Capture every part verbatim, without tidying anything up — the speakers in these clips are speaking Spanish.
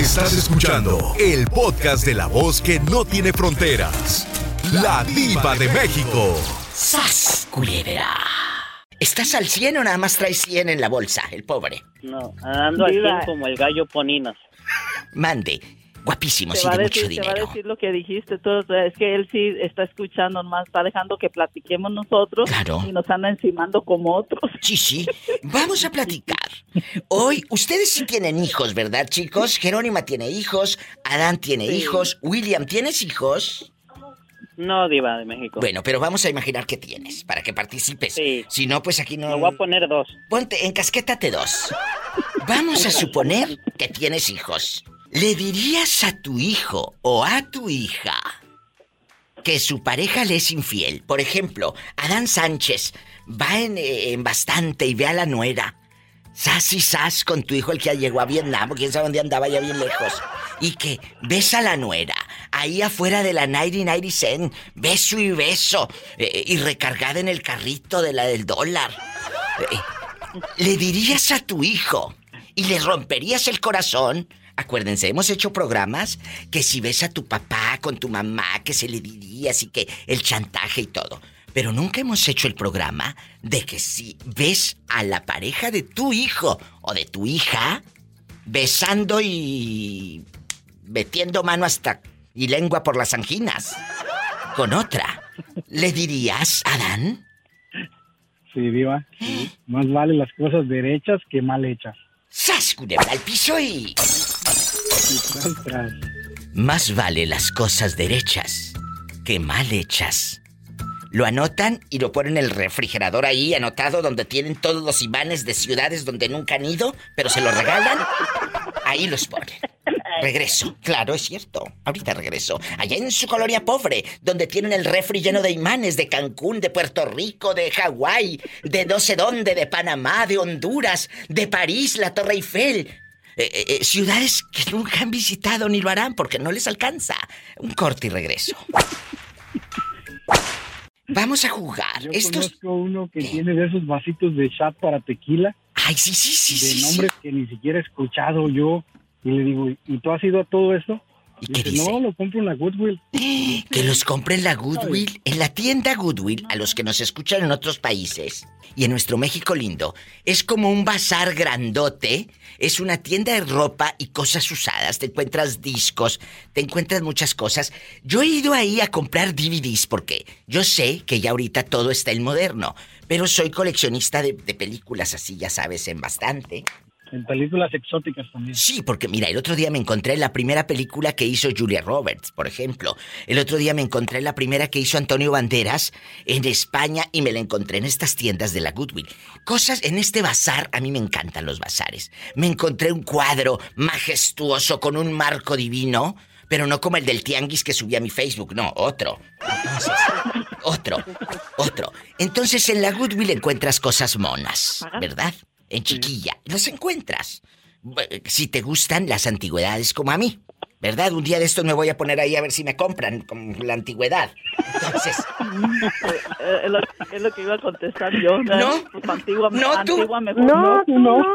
Estás escuchando el podcast de la voz que no tiene fronteras. La Diva de México. ¡Sas, culebra! ¿Estás al cien o nada más traes cien en la bolsa, el pobre? No, ando al cien como el gallo Poninos. Mande. Guapísimo, te sí, va de a mucho decir, dinero. Te va a decir lo que dijiste tú, es que él sí está escuchando, nomás está dejando que platiquemos nosotros. Claro. Y nos anda encimando como otros. Sí, sí, vamos a platicar. Hoy, ustedes sí tienen hijos, ¿verdad, chicos? Jerónima tiene hijos, Adán tiene Sí. hijos, William, ¿tienes hijos? No, Diva de México. Bueno, pero vamos a imaginar que tienes, para que participes. Sí. Si no, pues aquí no... Me voy a poner dos. Ponte, encasquétate dos. Vamos a suponer que tienes hijos. ¿Le dirías a tu hijo o a tu hija que su pareja le es infiel? Por ejemplo, Adán Sánchez va en, en bastante y ve a la nuera. Sas y sas con tu hijo, el que ya llegó a Vietnam, quién sabe dónde andaba ya bien lejos. Y que ves a la nuera, ahí afuera de la noventa noventa Cent, beso y beso, eh, y recargada en el carrito de la del dólar. Eh, ¿Le dirías a tu hijo y le romperías el corazón? Acuérdense, hemos hecho programas que si ves a tu papá con tu mamá, que se le dirías y que el chantaje y todo. Pero nunca hemos hecho el programa de que si ves a la pareja de tu hijo o de tu hija besando y metiendo mano hasta y lengua por las anginas con otra, ¿le dirías, Adán? Sí, Diva. Sí. Más vale las cosas derechas que mal hechas. ¡Sas, culebra al piso y... Tras, tras. Más vale las cosas derechas que mal hechas. Lo anotan y lo ponen en el refrigerador ahí, anotado, donde tienen todos los imanes de ciudades donde nunca han ido, pero se los regalan. Ahí los ponen. Regreso. Claro, es cierto. Ahorita regreso. Allá en su colonia pobre, donde tienen el refri lleno de imanes de Cancún, de Puerto Rico, de Hawái, de no sé dónde, de Panamá, de Honduras, de París, la Torre Eiffel. Eh, eh, ciudades que nunca han visitado ni lo harán porque no les alcanza. Un corte y regreso. Vamos a jugar. Yo Estos... conozco uno que ¿Qué? tiene de esos vasitos de chat para tequila. Ay, sí, sí, sí, de sí. nombres sí. que ni siquiera he escuchado yo. Y le digo, ¿y tú has ido a todo esto? ¿Y qué dice, dice? no, lo compro en la Goodwill. Que los compren la Goodwill. En la tienda Goodwill, a los que nos escuchan en otros países y en nuestro México lindo, es como un bazar grandote. Es una tienda de ropa y cosas usadas. Te encuentras discos, te encuentras muchas cosas. Yo he ido ahí a comprar D V Ds porque yo sé que ya ahorita todo está en moderno, pero soy coleccionista de, de películas así, ya sabes, en bastante. En películas exóticas también. Sí, porque mira, el otro día me encontré la primera película que hizo Julia Roberts, por ejemplo. El otro día me encontré la primera que hizo Antonio Banderas en España y me la encontré en estas tiendas de la Goodwill. Cosas en este bazar, a mí me encantan los bazares. Me encontré un cuadro majestuoso con un marco divino, pero no como el del tianguis que subí a mi Facebook, no, otro. Entonces, otro, otro. Entonces en la Goodwill encuentras cosas monas, ¿verdad? En chiquilla, los encuentras. Si te gustan las antigüedades como a mí, ¿verdad? Un día de estos me voy a poner ahí a ver si me compran con la antigüedad. Entonces... Eh, es, lo, es lo que iba a contestar yo. ¿No? No, Pues antigua, no, tú. antigua mejor. No, tú no.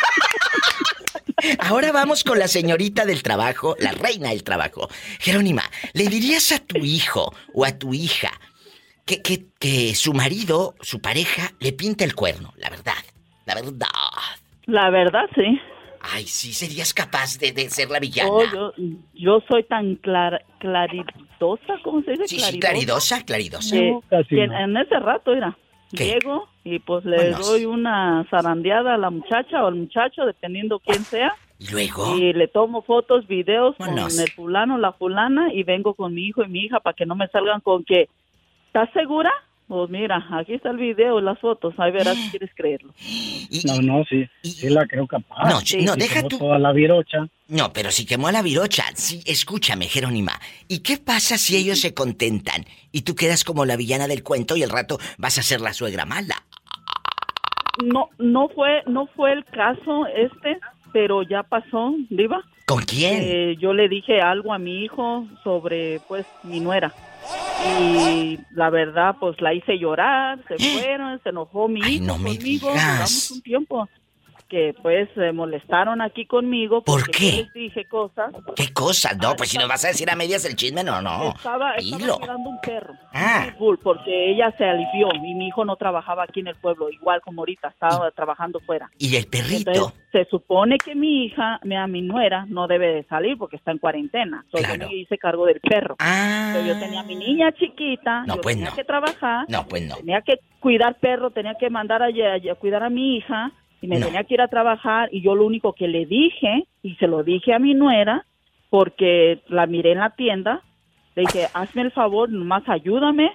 Ahora vamos con la señorita del trabajo, la reina del trabajo. Jerónima, ¿le dirías a tu hijo o a tu hija que, que, que su marido, su pareja, le pinta el cuerno? La verdad. La verdad. La verdad, sí. Ay, sí, serías capaz de, de ser la villana. Oh, yo, yo soy tan clara, claridosa, ¿cómo se dice? Sí, sí, claridosa, claridosa. Que, No, casi que no. en ese rato, mira, ¿Qué? llego y pues le Bueno. doy una zarandeada a la muchacha o al muchacho, dependiendo quién sea. ¿Y luego? Y le tomo fotos, videos Vámonos. con el fulano, la fulana, y vengo con mi hijo y mi hija para que no me salgan con que, ¿estás segura? Pues mira, aquí está el video, las fotos, ahí verás si quieres creerlo. Y- No, no, sí. y- Sí la creo capaz. No, sí, no, Y deja quemó tú. toda la virocha. No, pero si quemó a la virocha. Sí, escúchame, Jerónima. ¿Y qué pasa si ellos se contentan y tú quedas como la villana del cuento y al rato vas a ser la suegra mala? No, no fue, no fue el caso este, pero ya pasó, Diva. ¿Con quién? Eh, yo le dije algo a mi hijo sobre, pues, mi nuera. Y la verdad, pues, la hice llorar, se fueron, se enojó mi Ay, hijo no me conmigo, digas. duramos un tiempo. que pues se molestaron aquí conmigo. ¿Por qué? Yo les dije cosas. ¿Qué cosa? No, pues si nos vas a decir a medias el chisme, no, no. Estaba, Dilo. estaba cuidando un perro. Ah. Un pitbull, porque ella se alivió y mi hijo no trabajaba aquí en el pueblo, igual como ahorita, estaba trabajando fuera. ¿Y el perrito? Entonces, se supone que mi hija, mi, a mi nuera, no debe de salir porque está en cuarentena. Entonces Claro. yo me hice cargo del perro. Ah. Entonces, yo tenía a mi niña chiquita, No, yo pues tenía no. que trabajar, No, pues no. tenía que cuidar perro, tenía que mandar a, a, a cuidar a mi hija y me No. tenía que ir a trabajar y yo lo único que le dije, y se lo dije a mi nuera, porque la miré en la tienda, le dije, hazme el favor, nomás ayúdame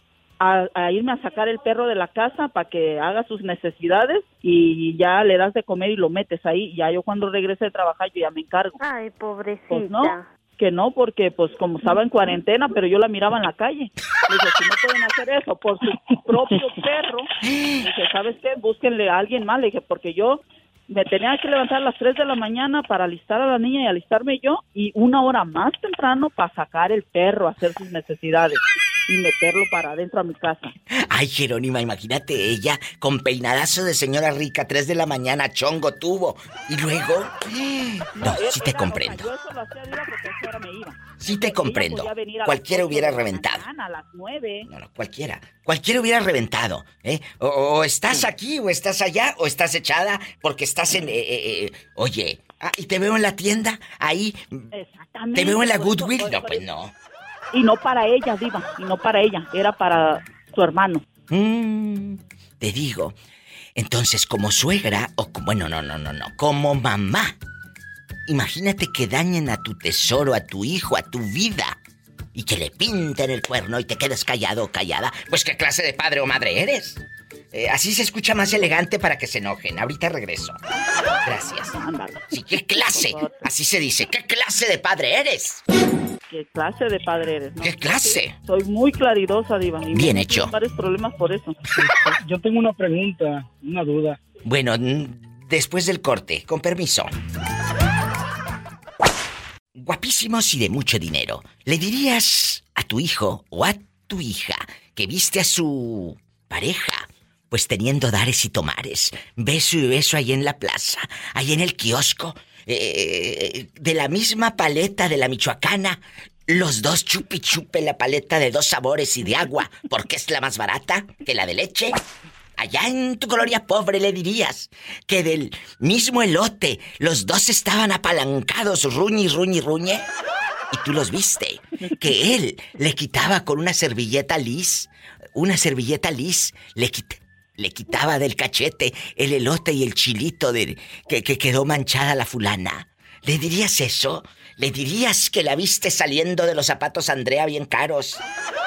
a, a irme a sacar el perro de la casa para que haga sus necesidades y ya le das de comer y lo metes ahí, y ya yo cuando regrese de trabajar yo ya me encargo. Ay, pobrecita. Pues no, que no, porque pues como estaba en cuarentena, pero yo la miraba en la calle. Le dije, si no pueden hacer eso por su propio perro, le dije, ¿sabes qué? Búsquenle a alguien más. Le dije, porque yo me tenía que levantar a las tres de la mañana para alistar a la niña y alistarme yo, y una hora más temprano para sacar el perro a hacer sus necesidades y meterlo para adentro a mi casa. Ay, Jerónima, imagínate ella con peinadazo de señora rica, tres de la mañana, chongo tuvo. Y luego... No, era- sí te era- comprendo. o sea, yo eso lo hacía Diva, porque a esa hora me iba. Sí te Ella comprendo. podía venir a las Cualquiera ocho hubiera de la reventado. mañana, a las nueve. No, no, cualquiera. Cualquiera hubiera reventado, ¿eh? O, o estás aquí, o estás allá, o estás echada porque estás en... eh, eh, eh, oye, ah, y te veo en la tienda, ahí... Exactamente. Te veo en la por eso, Goodwill. por- No, por pues eso. no. Y no para ella, Diva, y no para ella, era para su hermano. Mm, te digo. Entonces, como suegra, o como... Bueno, no, no, no, no. Como mamá. Imagínate que dañen a tu tesoro, a tu hijo, a tu vida. Y que le pinten el cuerno y te quedes callado o callada. Pues, ¿qué clase de padre o madre eres? Eh, así se escucha más elegante para que se enojen. Ahorita regreso. Gracias. Ándale. Sí, ¿qué clase? Así se dice. ¿Qué clase de padre eres? ¿Qué clase de padre eres? ¿no? ¿Qué clase? Soy muy claridosa, Diva. Y Bien me hecho. metí en varios problemas por eso. Yo tengo una pregunta, una duda. Bueno, mm, después del corte, con permiso. Guapísimos y de mucho dinero. ¿Le dirías a tu hijo o a tu hija que viste a su pareja, pues teniendo dares y tomares, beso y beso ahí en la plaza, ahí en el kiosco, eh, de la misma paleta de la michoacana, los dos chupi chupe la paleta de dos sabores y de agua, porque es la más barata que la de leche? Allá en tu colonia pobre le dirías que del mismo elote los dos estaban apalancados, ruñi, ruñi, ruñe, y tú los viste, que él le quitaba con una servilleta lis, una servilleta lis, le, quit, le quitaba del cachete el elote y el chilito de, que, que quedó manchada la fulana. ¿Le dirías eso? ¿Le dirías que la viste saliendo de los zapatos Andrea bien caros?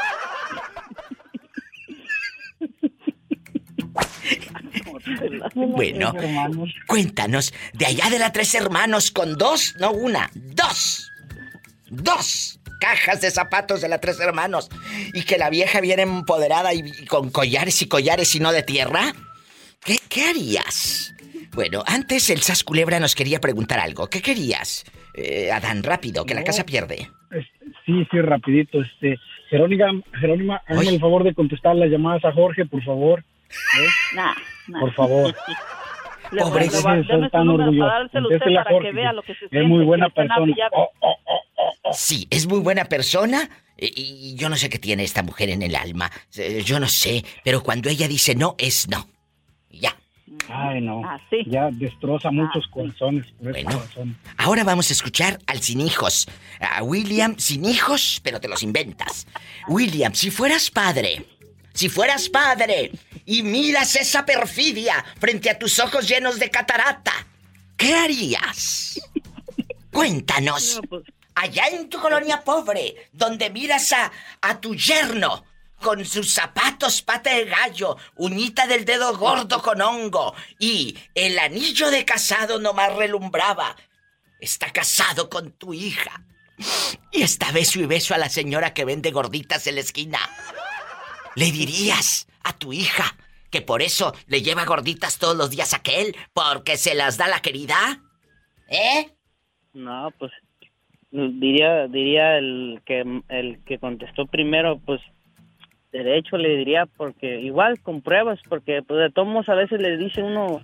Bueno, cuéntanos, de allá de la Tres Hermanos con dos, no una, dos, dos cajas de zapatos de la Tres Hermanos, y que la vieja viene empoderada y, y con collares y collares y no de tierra. ¿Qué, qué harías? Bueno, antes el Sas Culebra nos quería preguntar algo. ¿Qué querías? Eh, Adán, rápido, que No. la casa pierde. Este, sí, sí, rapidito. Este, Jerónima, Jerónima, hazme Oye. el favor de contestar las llamadas a Jorge, por favor. ¿Eh? Nah, nah. Por favor. Le voy- Pobre, le voy a- Deje de ser deme su tan número orgulloso. para dárselo a usted Contéstele a para que Jorge, vea lo que se siente. Es muy buena que estén persona. hable y hable. Oh, oh, oh, oh, oh. Sí, es muy buena persona y, y yo no sé qué tiene esta mujer en el alma. Eh, Yo no sé, pero cuando ella dice no, es no. Y ya. Ay, no. Ah, sí. Ya destroza muchos corazones por esa Bueno. razón. Ahora vamos a escuchar al sin hijos. A William sin hijos, pero te los inventas. William, si fueras padre, si fueras padre y miras esa perfidia frente a tus ojos llenos de catarata, ¿qué harías? Cuéntanos. No, pues, Allá en tu colonia pobre, donde miras a, a tu yerno con sus zapatos pata de gallo, uñita del dedo gordo con hongo y el anillo de casado nomás relumbraba. Está casado con tu hija. Y está beso y beso a la señora que vende gorditas en la esquina. ¿Le dirías a tu hija que por eso le lleva gorditas todos los días a aquel? ¿Porque se las da la querida? ¿Eh? No, pues diría diría el que el que contestó primero, pues derecho le diría, porque igual con pruebas, porque pues de todos modos a veces le dice uno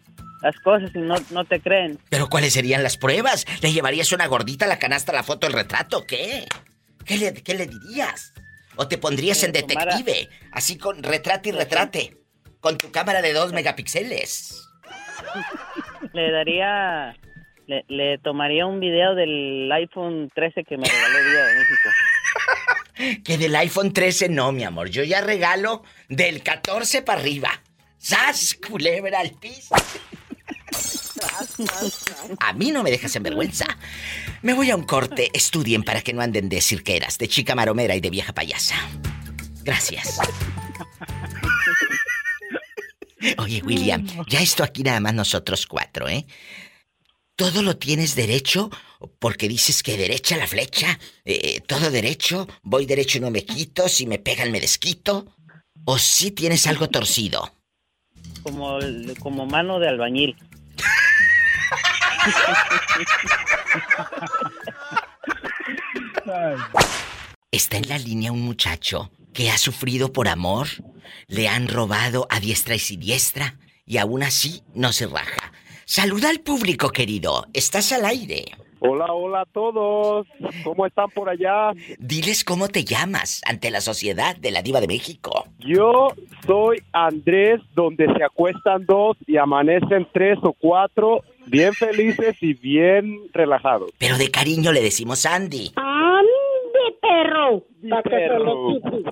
las cosas y no, no te creen. ¿Pero cuáles serían las pruebas? ¿Le llevarías una gordita a la canasta, la foto, el retrato? ¿Qué? ¿Qué le, qué le dirías? ¿O te pondrías en detective? Así con retrate y retrate. Con tu cámara de dos megapíxeles. Le daría... Le, le tomaría un video del iPhone trece que me regaló Diva de México. Que del iPhone trece no, mi amor. Yo ya regalo del catorce para arriba. ¡Sas, culebra al piso! A mí no me dejas en vergüenza. Me voy a un corte. Estudien para que no anden de cirqueras, de chica maromera y de vieja payasa. Gracias. Oye, William, ya esto aquí nada más nosotros cuatro, ¿eh? Todo lo tienes derecho porque dices que derecha la flecha, eh, todo derecho, voy derecho y no me quito, si me pegan me desquito. ¿O sí tienes algo torcido? Como, como mano de albañil. Está en la línea un muchacho que ha sufrido por amor, le han robado a diestra y siniestra y aún así no se raja. Saluda al público, querido. Estás al aire. Hola, hola a todos. ¿Cómo están por allá? Diles cómo te llamas ante la sociedad de la Diva de México. Yo soy Andrés, donde se acuestan dos y amanecen tres o cuatro, bien felices y bien relajados. Pero de cariño le decimos Andy. ¡Ande, perro! Mi perro.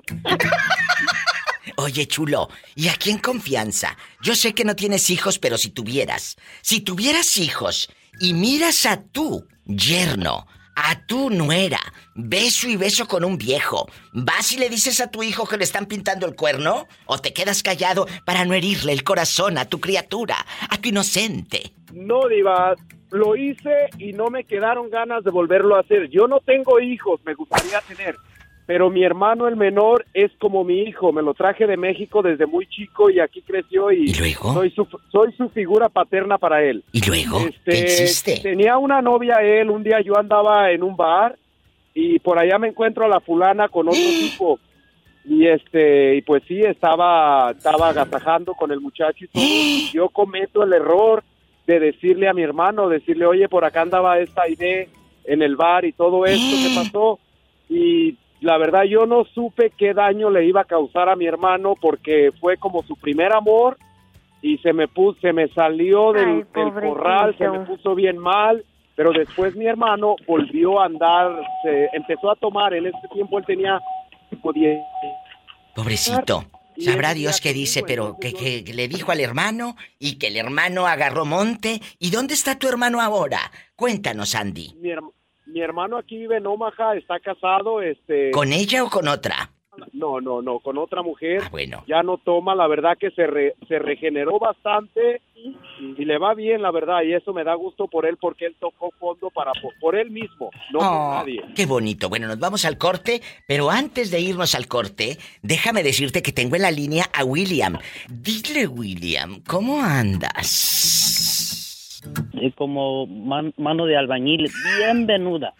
Oye, chulo, y aquí en confianza, yo sé que no tienes hijos, pero si tuvieras, si tuvieras hijos y miras a tu yerno, a tu nuera, beso y beso con un viejo, ¿vas y le dices a tu hijo que le están pintando el cuerno? ¿O te quedas callado para no herirle el corazón a tu criatura, a tu inocente? No, Diva, lo hice y no me quedaron ganas de volverlo a hacer. Yo no tengo hijos, me gustaría tener. Pero mi hermano, el menor, es como mi hijo. Me lo traje de México desde muy chico y aquí creció y... ¿Y luego? Soy su, soy su figura paterna para él. ¿Y luego? Este, ¿Qué hiciste? Tenía una novia él. Un día yo andaba en un bar y por allá me encuentro a la fulana con otro tipo. Y este, y pues sí, estaba, estaba agasajando con el muchacho y todo. Y yo cometo el error de decirle a mi hermano, decirle, oye, por acá andaba esta idea en el bar y todo esto que pasó. Y... la verdad, yo no supe qué daño le iba a causar a mi hermano porque fue como su primer amor y se me puso, se me salió del, Ay, del corral, se me puso bien mal, pero después mi hermano volvió a andar, se empezó a tomar, en ese tiempo él tenía tipo diez. Pobrecito. Sabrá Dios qué dice, pero que, que le dijo al hermano y que el hermano agarró monte. ¿Y dónde está tu hermano ahora? Cuéntanos, Andy. Mi hermano. Mi hermano aquí vive en Omaha, está casado, este... ¿Con ella o con otra? No, no, no, con otra mujer. Ah, bueno. Ya no toma, la verdad que se, re, se regeneró bastante y, y le va bien, la verdad, y eso me da gusto por él porque él tocó fondo para por, por él mismo, no oh, por nadie. Qué bonito. Bueno, nos vamos al corte, pero antes de irnos al corte, déjame decirte que tengo en la línea a William. Dile, William, ¿cómo andas? Y como man, mano de albañil, bien venuda.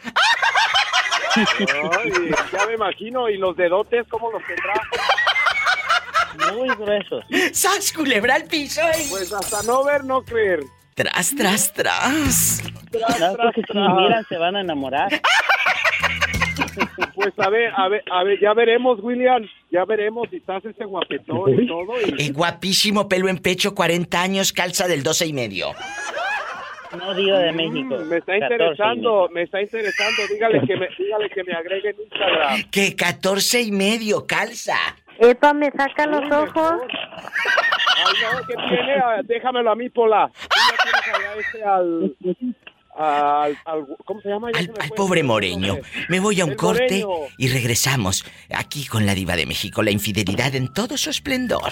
Ay, ya me imagino, y los dedotes, ¿cómo los tendrá? Muy gruesos. ¡Sas, culebra al piso! Eh! Pues hasta no ver, no creer. Tras, tras, tras. Tras, No, tras, porque si tras. miran se van a enamorar. Pues a ver, a ver, a ver, ya veremos, William, ya veremos si estás ese guapetón y todo. Y... Eh, guapísimo, pelo en pecho, cuarenta años, calza del doce y medio. No, Diva de México. Mm, me está interesando, me está interesando. Dígale que me, dígale que me agregue en Instagram. Que catorce y medio, calza. Epa, me saca los ojos. Ay, no, ¿qué tiene? Ah, déjamelo a mí, Pola. Tú ya tienes allá ese al... Al, al, ¿cómo se llama? Ya Al, se me al fue. pobre Moreño. Me voy a un El corte Moreño. y regresamos aquí con la Diva de México. La infidelidad en todo su esplendor.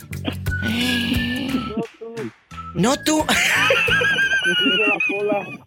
No, tú. No tú. Dice la Pola.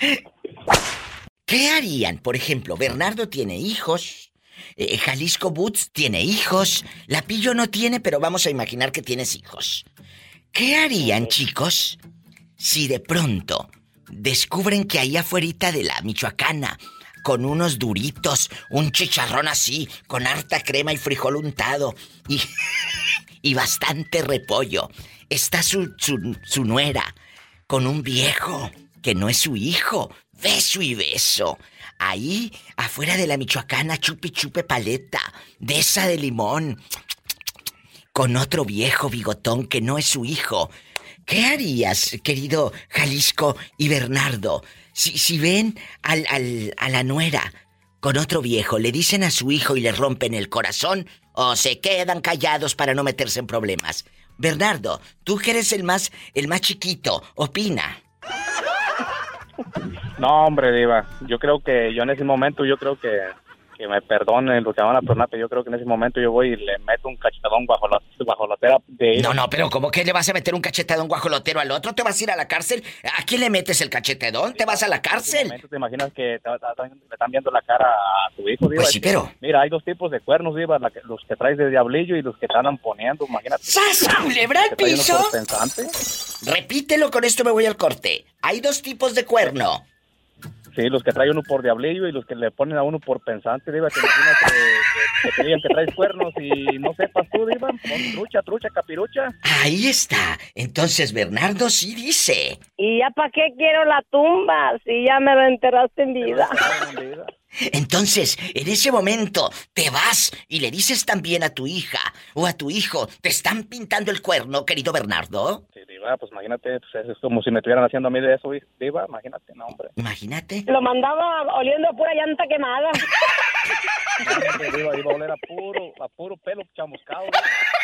¿Qué harían? Por ejemplo, Bernardo tiene hijos. Eh, Jalisco Boots tiene hijos. La Pillo no tiene, pero vamos a imaginar que tienes hijos. ¿Qué harían, chicos, si de pronto descubren que ahí afuerita de la Michoacana, con unos duritos, un chicharrón así, con harta crema y frijol untado y, y bastante repollo, está su, su, su nuera con un viejo que no es su hijo. Beso y beso. Ahí, afuera de la Michoacana, chupi chupe paleta. De esa de limón. Con otro viejo bigotón que no es su hijo. ¿Qué harías, querido Jalisco y Bernardo? Si, si ven al, al, a la nuera con otro viejo, ¿le dicen a su hijo y le rompen el corazón? ¿O se quedan callados para no meterse en problemas? Bernardo, tú que eres el más, el más chiquito, opina. No, hombre, diva, yo creo que yo en ese momento, yo creo que, que me perdonen lo que van a perdonar, pero yo creo que en ese momento yo voy y le meto un cachetadón bajo la, bajo la tela de él. No, no, pero ¿cómo que le vas a meter un cachetadón guajolotero al otro? ¿Te vas a ir a la cárcel? ¿A quién le metes el cachetadón? ¿Te vas a la cárcel? ¿Te imaginas que te, te, te están viendo la cara a tu hijo, diva? Pues sí, pero... Mira, hay dos tipos de cuernos, diva, la que, los que traes de diablillo y los que te andan poniendo, imagínate. ¡Sas, culebra al piso! Pensante. Repítelo, con esto me voy al corte. Hay dos tipos de cuerno. Sí, los que traen uno por diablillo y los que le ponen a uno por pensante, diva, que imaginas que, que, que te digan que traes cuernos y no sepas tú, diva, pon trucha, trucha, capirucha. Ahí está. Entonces Bernardo sí dice. ¿Y ya para qué quiero la tumba si ya me lo enterraste en vida? Entonces, en ese momento, te vas y le dices también a tu hija o a tu hijo, ¿te están pintando el cuerno, querido Bernardo? Sí, diva, pues imagínate, pues es como si me estuvieran haciendo a mí de eso, diva, imagínate, no, hombre. Imagínate. Lo mandaba oliendo a pura llanta quemada. No, diva, iba a oler a puro, a puro pelo chamuscado, diva.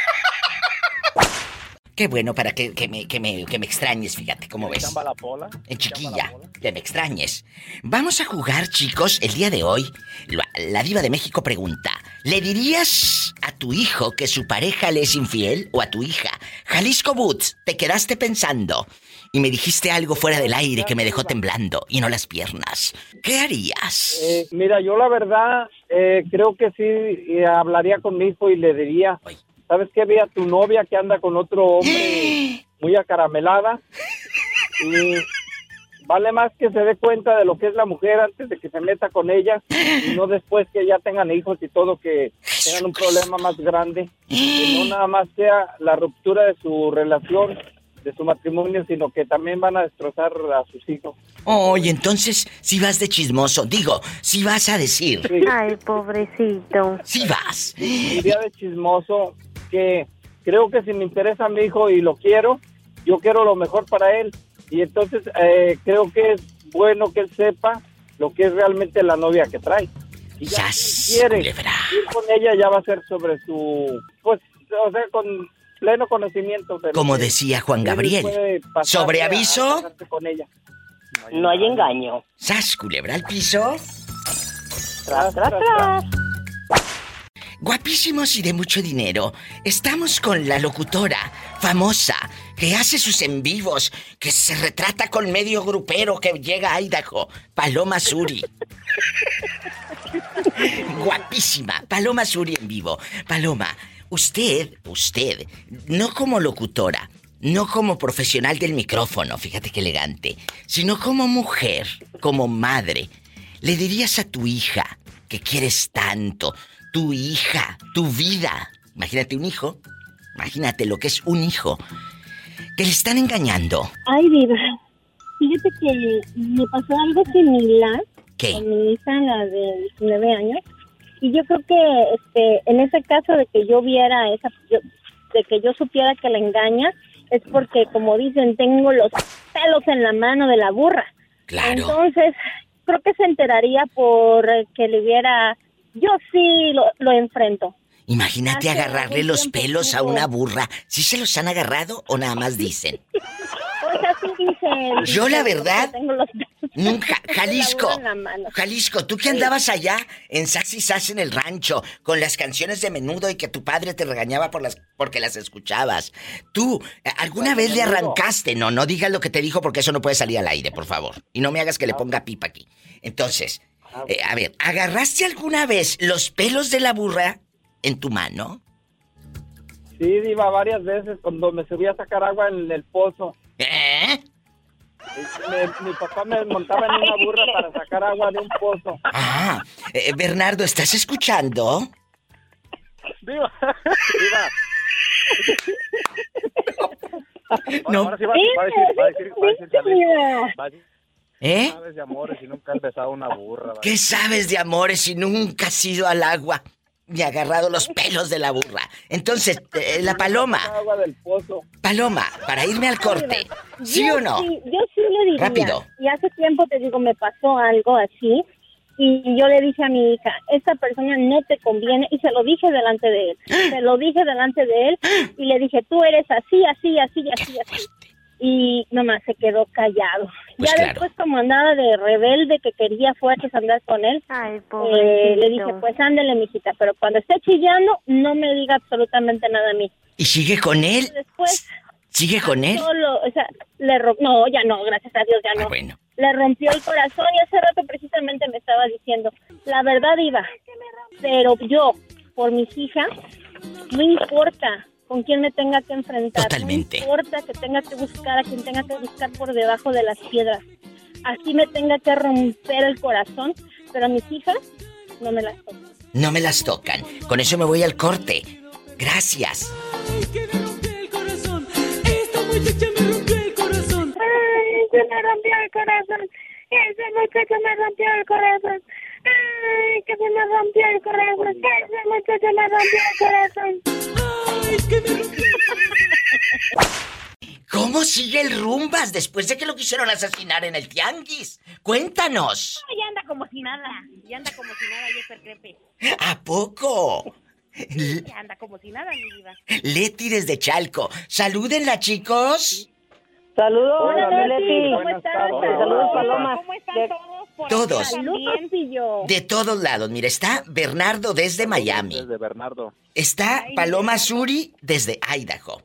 Qué bueno para que, que, me, que, me, que me extrañes, fíjate, ¿cómo ves? Chamba la pola. En chiquilla, que me extrañes. Vamos a jugar, chicos, el día de hoy. La, la Diva de México pregunta, ¿le dirías a tu hijo que su pareja le es infiel o a tu hija? Jalisco Boots, te quedaste pensando y me dijiste algo fuera del aire que me dejó temblando y no las piernas. ¿Qué harías? Eh, mira, yo la verdad eh, creo que sí eh, hablaría con mi hijo y le diría... Ay. ¿Sabes qué? Ve a tu novia que anda con otro hombre muy acaramelada y vale más que se dé cuenta de lo que es la mujer antes de que se meta con ella y no después que ya tengan hijos y todo, que tengan un problema más grande, que no nada más sea la ruptura de su relación, de su matrimonio, sino que también van a destrozar a sus hijos. Oh, y entonces, si vas de chismoso, digo, si vas a decir... Sí. Ay, pobrecito. Si vas. Iría de chismoso, que creo que si me interesa a mi hijo y lo quiero, yo quiero lo mejor para él. Y entonces eh, creo que es bueno que él sepa lo que es realmente la novia que trae. Y ya si quiere ir con ella, ya va a ser sobre su... Pues, o sea, con... pleno conocimiento. Pero como decía Juan Gabriel, sobre aviso, con ella. No hay engaño. ¿Sas, culebra al piso? Tras, tras, tras. Guapísimos y de mucho dinero, estamos con la locutora famosa que hace sus en vivos, que se retrata con medio grupero que llega a Idaho, Paloma Suri. Guapísima, Paloma Suri en vivo. Paloma, usted, usted, no como locutora, no como profesional del micrófono, fíjate qué elegante, sino como mujer, como madre, le dirías a tu hija que quieres tanto, tu hija, tu vida, imagínate un hijo, imagínate lo que es un hijo, que le están engañando. Ay, Diva, fíjate que me pasó algo similar. ¿Qué? Con mi hija, la de diecinueve años. Y yo creo que este, en ese caso de que yo viera esa, yo, de que yo supiera que la engaña, es porque, como dicen, tengo los pelos en la mano de la burra. Claro. Entonces, creo que se enteraría por que le viera, yo sí lo, lo enfrento. Imagínate Hace agarrarle los pelos tuvo... a una burra. ¿Sí se los han agarrado o nada más dicen? Pues así dicen. Yo la verdad, los... nunca, Jalisco, Jalisco, tú que andabas allá en Sass y Sass en el rancho con las canciones de Menudo y que tu padre te regañaba por las porque las escuchabas. ¿Tú alguna vez le arrancaste? No, no digas lo que te dijo porque eso no puede salir al aire, por favor. Y no me hagas que le ponga pipa aquí. Entonces, eh, a ver, ¿agarraste alguna vez los pelos de la burra en tu mano? Sí, Diva, varias veces cuando me subí a sacar agua en el pozo. ¿Eh? Me, mi papá me montaba en una burra para sacar agua de un pozo. Ah, eh, Bernardo, ¿estás escuchando? Diva, Diva. No. Ahora sí va, va a decir, va a decir, va a decir, va a decir, ¿Eh? sabes de amores y nunca has besado una burra. ¿Qué sabes de amores si nunca has ido al agua ni agarrado los pelos de la burra? Entonces, eh, la paloma. Agua del pozo. Paloma, para irme al corte. ¿Sí yo o no? Sí, yo sí le diría. Rápido. Y hace tiempo, te digo, me pasó algo así. Y yo le dije a mi hija, esta persona no te conviene. Y se lo dije delante de él. Se lo dije delante de él. Y le dije, tú eres así, así, así, así, así. Y nomás se quedó callado. Pues ya claro. después, como andaba de rebelde, que quería fuerzas andar con él, Ay, eh, le dije, pues ándele, mijita. Pero cuando esté chillando, no me diga absolutamente nada a mí. ¿Y sigue con él? Después... ¿Sigue con él? Solo, o sea, le rom- no, ya no, gracias a Dios, ya no. Ah, bueno. Le rompió el corazón y hace rato precisamente me estaba diciendo, la verdad iba, pero yo, por mis hijas, no importa con quién me tenga que enfrentar. Totalmente. No importa que tenga que buscar a quien tenga que buscar por debajo de las piedras. Así me tenga que romper el corazón, pero a mis hijas no me las tocan. No me las tocan. Con eso me voy al corte. Gracias. Ay, que me rompió el corazón. Esta muchacha me rompió el corazón. Ay, que me rompió el corazón. Ese muchacho me rompió el corazón. Ay, que se me rompió el corazón. Ese muchacho me rompió el corazón. Ay, que me rompió el corazón. ¿Cómo sigue el Rumbas después de que lo quisieron asesinar en el tianguis? Cuéntanos. Ya anda como si nada. Ya anda como si nada, Jeffer Crepe. ¿A poco? Ya anda como si nada, mi diva. Leti desde Chalco. Salúdenla, chicos. Saludos, Hola, mi Leti, Leti. ¿cómo Buenas estás? tardes. Saludos, Paloma. ¿Cómo están De- todos por Todos. acá Saludos, también? pillo. De todos lados. Mira, está Bernardo desde Miami. Desde Bernardo. Está Paloma Suri desde Idaho.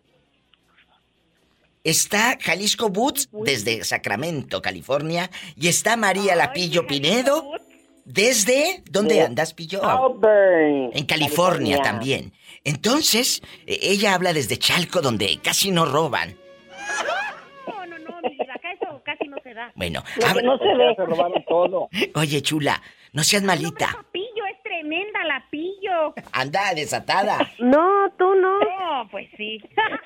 Está Jalisco Boots desde Sacramento, California. Y está María Lapillo Pinedo desde... ¿Dónde De andas, Pillo? Auburn, En California, también. Entonces, eh, ella habla desde Chalco, donde casi no roban. No, no, no, mi diva. Acá eso casi no se da. Bueno, Lo que habla- no se ve. Se robaron todo. Oye, chula, no seas malita. La pillo es tremenda, la pillo. Anda desatada. No, tú no. No, pues sí.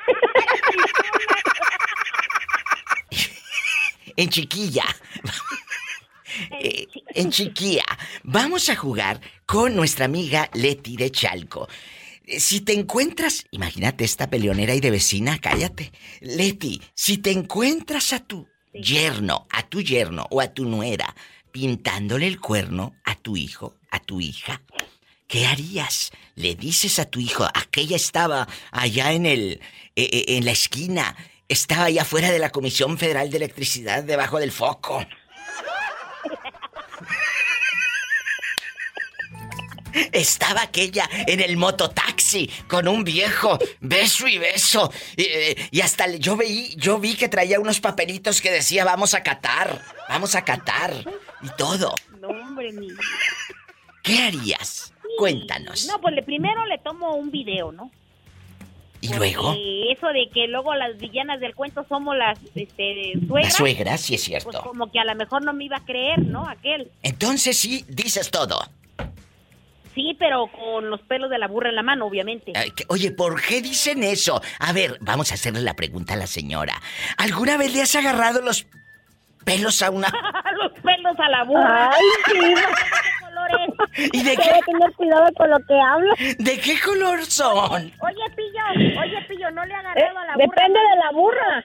En Chiquilla. Eh, en Chiquilla. Vamos a jugar con nuestra amiga Leti de Chalco. Eh, Si te encuentras... Imagínate esta peleonera y de vecina, cállate. Leti, si te encuentras a tu yerno, a tu yerno o a tu nuera pintándole el cuerno a tu hijo, a tu hija, ¿qué harías? Le dices a tu hijo, aquella estaba allá en el... eh, eh, en la esquina, estaba allá afuera de la Comisión Federal de Electricidad, debajo del foco. Estaba aquella en el mototaxi con un viejo, beso y beso. Y, eh, y hasta le- yo vi, yo vi que traía unos papelitos que decía vamos a Qatar, vamos a Qatar y todo. No, hombre, mi diva. ¿Qué harías? Cuéntanos. No, pues le, primero le tomo un video, ¿no? ¿Y luego? Y eso de que luego las villanas del cuento somos las este, La suegras. suegra, sí es Pues cierto. como que a lo mejor no me iba a creer, ¿no? Aquel. Entonces sí, dices todo. Sí, pero con los pelos de la burra en la mano, obviamente. Ay, que- Oye, ¿por qué dicen eso? A ver, vamos a hacerle la pregunta a la señora. ¿Alguna vez le has agarrado los pelos a una... Los pelos a la burra. Ay, sí. ¿Qué colores? ¿Y de Hay que qué, tener cuidado con lo que hablo. de qué color son? Oye, Pillo, oye, Pillo, no le ha agarrado a la burra. Eh, Depende de la burra.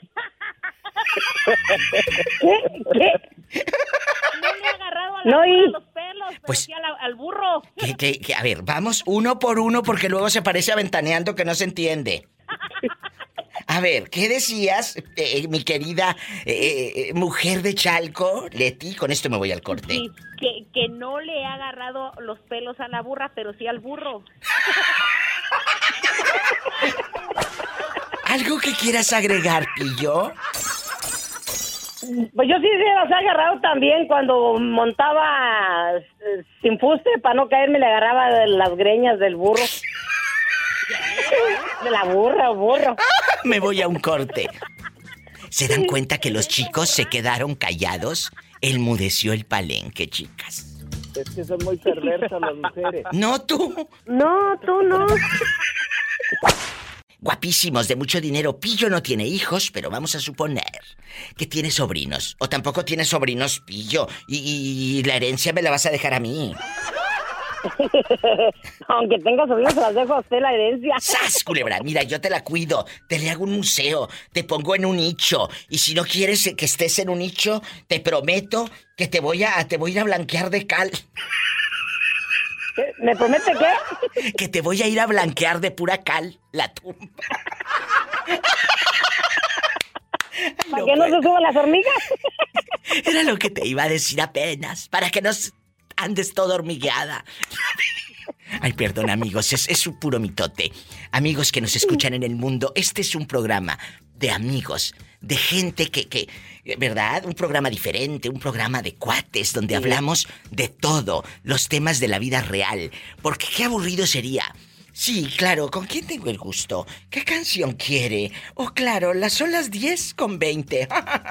¿Qué? ¿Qué? No le ha agarrado a la No, burra y- los pelos, pero Pues- sí a la- al burro. Que, que- que- a ver, vamos uno por uno porque luego se parece a Ventaneando que no se entiende. A ver, ¿qué decías, eh, mi querida eh, eh, mujer de Chalco? Leti, con esto me voy al corte. Sí, que, que no le ha agarrado los pelos a la burra, pero sí al burro. ¿Algo que quieras agregar, Pillo? Pues yo sí se las he agarrado también cuando montaba eh, sin fuste para no caerme, le agarraba de las greñas del burro. De la burra, burro. Me voy a un corte. ¿Se dan cuenta que los chicos se quedaron callados? Enmudeció el palenque, chicas. Es que son muy perversas las mujeres. No tú. No, tú no. guapísimos, de mucho dinero. Pillo no tiene hijos, pero vamos a suponer que tiene sobrinos. O tampoco tiene sobrinos, Pillo. Y, y la herencia me la vas a dejar a mí. Aunque tenga sobrinos, se las dejo a usted la herencia. ¡Sas, culebra! Mira, yo te la cuido. Te le hago un museo. Te pongo en un nicho. Y si no quieres que estés en un nicho, te prometo que te voy a, te voy a ir a blanquear de cal. ¿Me promete qué? Que te voy a ir a blanquear de pura cal la tumba. ¿Para no que no se suban las hormigas? Era lo que te iba a decir apenas. Para que no andes todo hormigueada. Ay, perdón, amigos, es, es un puro mitote. Amigos que nos escuchan en el mundo, este es un programa de amigos, de gente que, que, ¿verdad? Un programa diferente, un programa de cuates, donde sí. hablamos de todo, los temas de la vida real. Porque qué aburrido sería. Sí, claro, ¿con quién tengo el gusto? ¿Qué canción quiere? Oh, claro, las son las diez con veinte.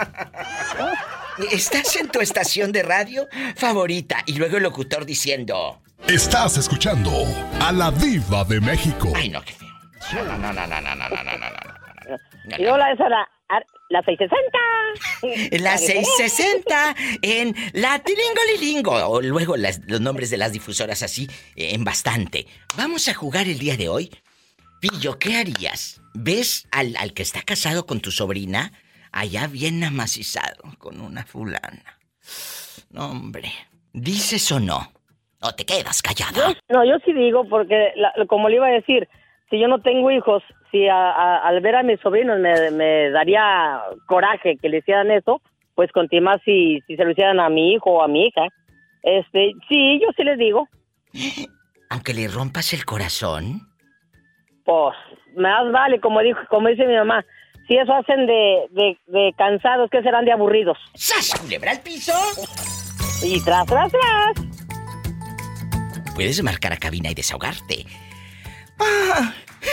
Estás en tu estación de radio favorita. Y luego el locutor diciendo... Estás escuchando a la Diva de México. Ay, no, qué feo. No, no, no, no, no, no, no, no, no, no. Y hola, esa era la seiscientos sesenta. La seiscientos sesenta en la Tilingolilingo. O luego las, los nombres de las difusoras así, en bastante. Vamos a jugar el día de hoy. Pillo, ¿qué harías? ¿Ves al, al que está casado con tu sobrina? Allá bien amacizado con una fulana. No, hombre. ¿Dices o no? ¿O te quedas callada? Yo, no, yo sí digo, porque la, como le iba a decir, si yo no tengo hijos, si a, a, al ver a mis sobrinos me, me daría coraje que le hicieran eso, pues conté más si, si se lo hicieran a mi hijo o a mi hija. Este, sí, yo sí les digo. Aunque le rompas el corazón. Pues, más vale, como dijo, como dice mi mamá, si eso hacen de, de, de cansados, ¿qué serán de aburridos? ¡Sas, culebra al piso! Y tras, tras, tras. Puedes marcar a cabina y desahogarte. ¡Ah!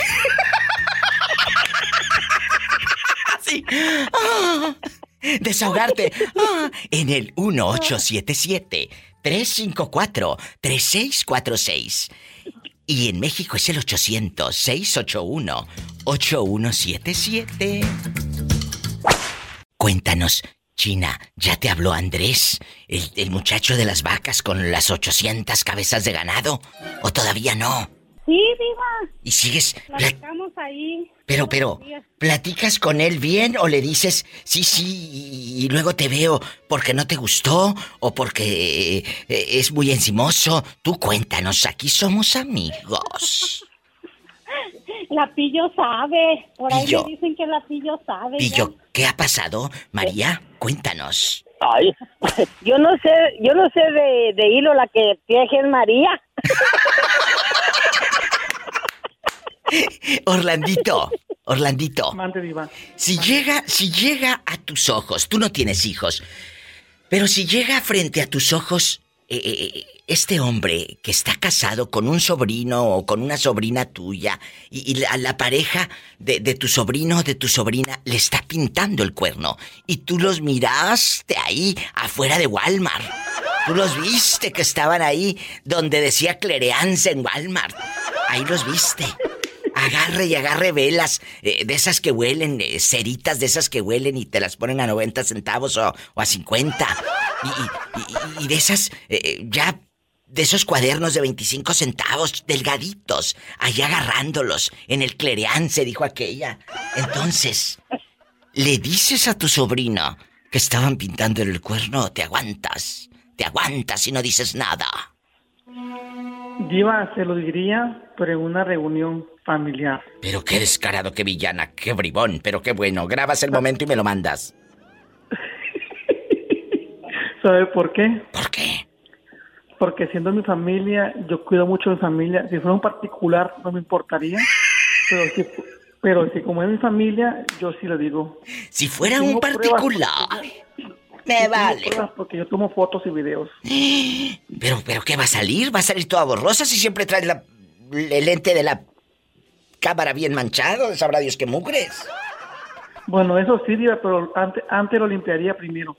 Sí. ¡Ah! Desahogarte. ¡Ah! En el uno ocho siete siete, tres cinco cuatro, tres seis cuatro seis. Y en México es el ochocientos, seiscientos ochenta y uno, ochenta y uno setenta y siete. Cuéntanos, China, ¿ya te habló Andrés, el, el muchacho de las vacas con las ochocientas cabezas de ganado? ¿O todavía no? Sí, diva. ¿Y sigues? Platicamos ahí. Pero, pero, ¿platicas con él bien o le dices sí, sí y luego te veo porque no te gustó o porque eh, es muy encimoso? Tú cuéntanos, aquí somos amigos. La Pillo sabe. Por Pillo. ahí me dicen que la Pillo sabe. Pillo, ya. ¿qué ha pasado? María, cuéntanos. Ay, yo no sé, yo no sé de, de hilo la que teje es María. Orlandito, Orlandito. Mande, diva. Si llega, si llega a tus ojos, tú no tienes hijos, pero si llega frente a tus ojos eh, eh, este hombre que está casado con un sobrino o con una sobrina tuya y, y la, la pareja de, de tu sobrino o de tu sobrina le está pintando el cuerno y tú los miraste ahí afuera de Walmart. Tú los viste que estaban ahí donde decía Clereance en Walmart. Ahí los viste. Agarre y agarre velas, eh, de esas que huelen, eh, ceritas de esas que huelen y te las ponen a noventa centavos o, o a cincuenta. Y, y, y, y de esas, eh, ya, de esos cuadernos de veinticinco centavos, delgaditos, ahí agarrándolos en el Clereance, dijo aquella. Entonces, ¿le dices a tu sobrina que estaban pintando el cuerno o te aguantas? Te aguantas y no dices nada. Diva, se lo diría, pero en una reunión familiar. Pero qué descarado, qué villana, qué bribón, pero qué bueno. Grabas el momento y me lo mandas. ¿Sabe por qué? ¿Por qué? Porque siendo mi familia, yo cuido mucho de mi familia. Si fuera un particular, no me importaría. Pero si, pero si como es mi familia, yo sí lo digo. Si fuera un particular... Me vale. Porque yo tomo fotos y videos. Pero, pero ¿qué va a salir? ¿Va a salir toda borrosa si siempre traes la, el lente de la cámara bien manchado? ¿Sabrá Dios qué mugres? Bueno, eso sí, Diva, pero antes, antes lo limpiaría primero.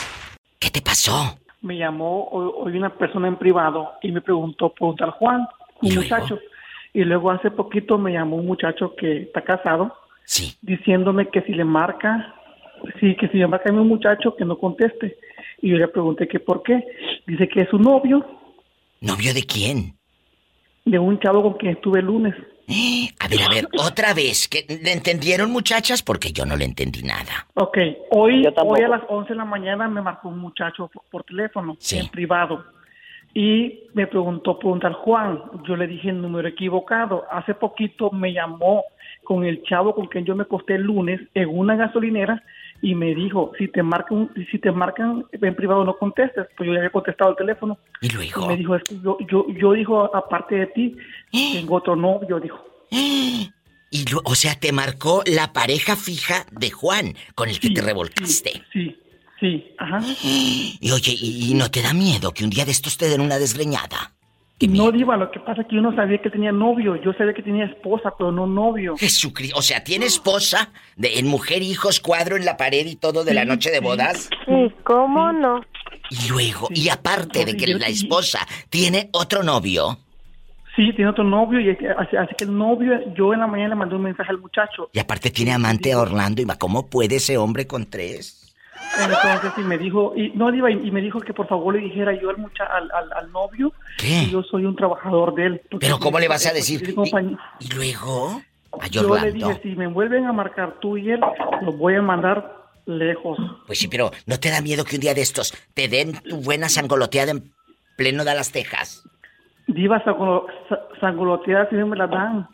¿Qué te pasó? Me llamó hoy una persona en privado y me preguntó por un tal Juan. un muchacho. Y luego hace poquito me llamó un muchacho que está casado, sí, diciéndome que si le marca, sí, que si le marca a mi muchacho que no conteste. Y yo le pregunté que por qué. Dice que es su novio. ¿Novio de quién? De un chavo con quien estuve el lunes. A ver, a ver, otra vez. ¿Que ¿Le entendieron, muchachas? Porque yo no le entendí nada. Ok, hoy, hoy a las once de la mañana me marcó un muchacho por, por teléfono, sí, en privado. Y me preguntó por un tal Juan. Yo le dije el número equivocado. Hace poquito me llamó con el chavo con quien yo me acosté el lunes en una gasolinera y me dijo, si te marcan, si te marcan en privado no contestes. Pues yo ya había contestado el teléfono. Y luego. Y me dijo, es que yo, yo, yo dijo, aparte de ti, tengo otro novio, dijo. Y lo, o sea, te marcó la pareja fija de Juan con el que sí, te revolcaste. Sí, sí. Sí, ajá. Y oye, ¿y, y no te da miedo que un día de estos te den una desgreñada? No, Diva, lo que pasa es que yo no sabía que tenía novio. Yo sabía que tenía esposa, pero no novio. Jesucristo, o sea, ¿tiene esposa? De, en mujer, hijos, cuadro en la pared y todo de la noche de bodas. Sí, ¿cómo no? Y luego, y aparte de que la esposa tiene otro novio. Sí, tiene otro novio y así, así que el novio, yo en la mañana le mandé un mensaje al muchacho. Y aparte tiene amante a Orlando. ¿Y cómo puede ese hombre con tres? Entonces, y me dijo, y no, Diva, y, y me dijo que por favor le dijera yo al, mucha, al, al, al novio ¿Qué? que yo soy un trabajador de él. ¿Pero cómo le vas a decir? ¿Y, y luego? A yo le dije, si me vuelven a marcar tú y él, los voy a mandar lejos. Pues sí, pero ¿no te da miedo que un día de estos te den tu buena sangoloteada en pleno Dallas, Texas? Diva, sangolo, sangoloteada si no me la dan.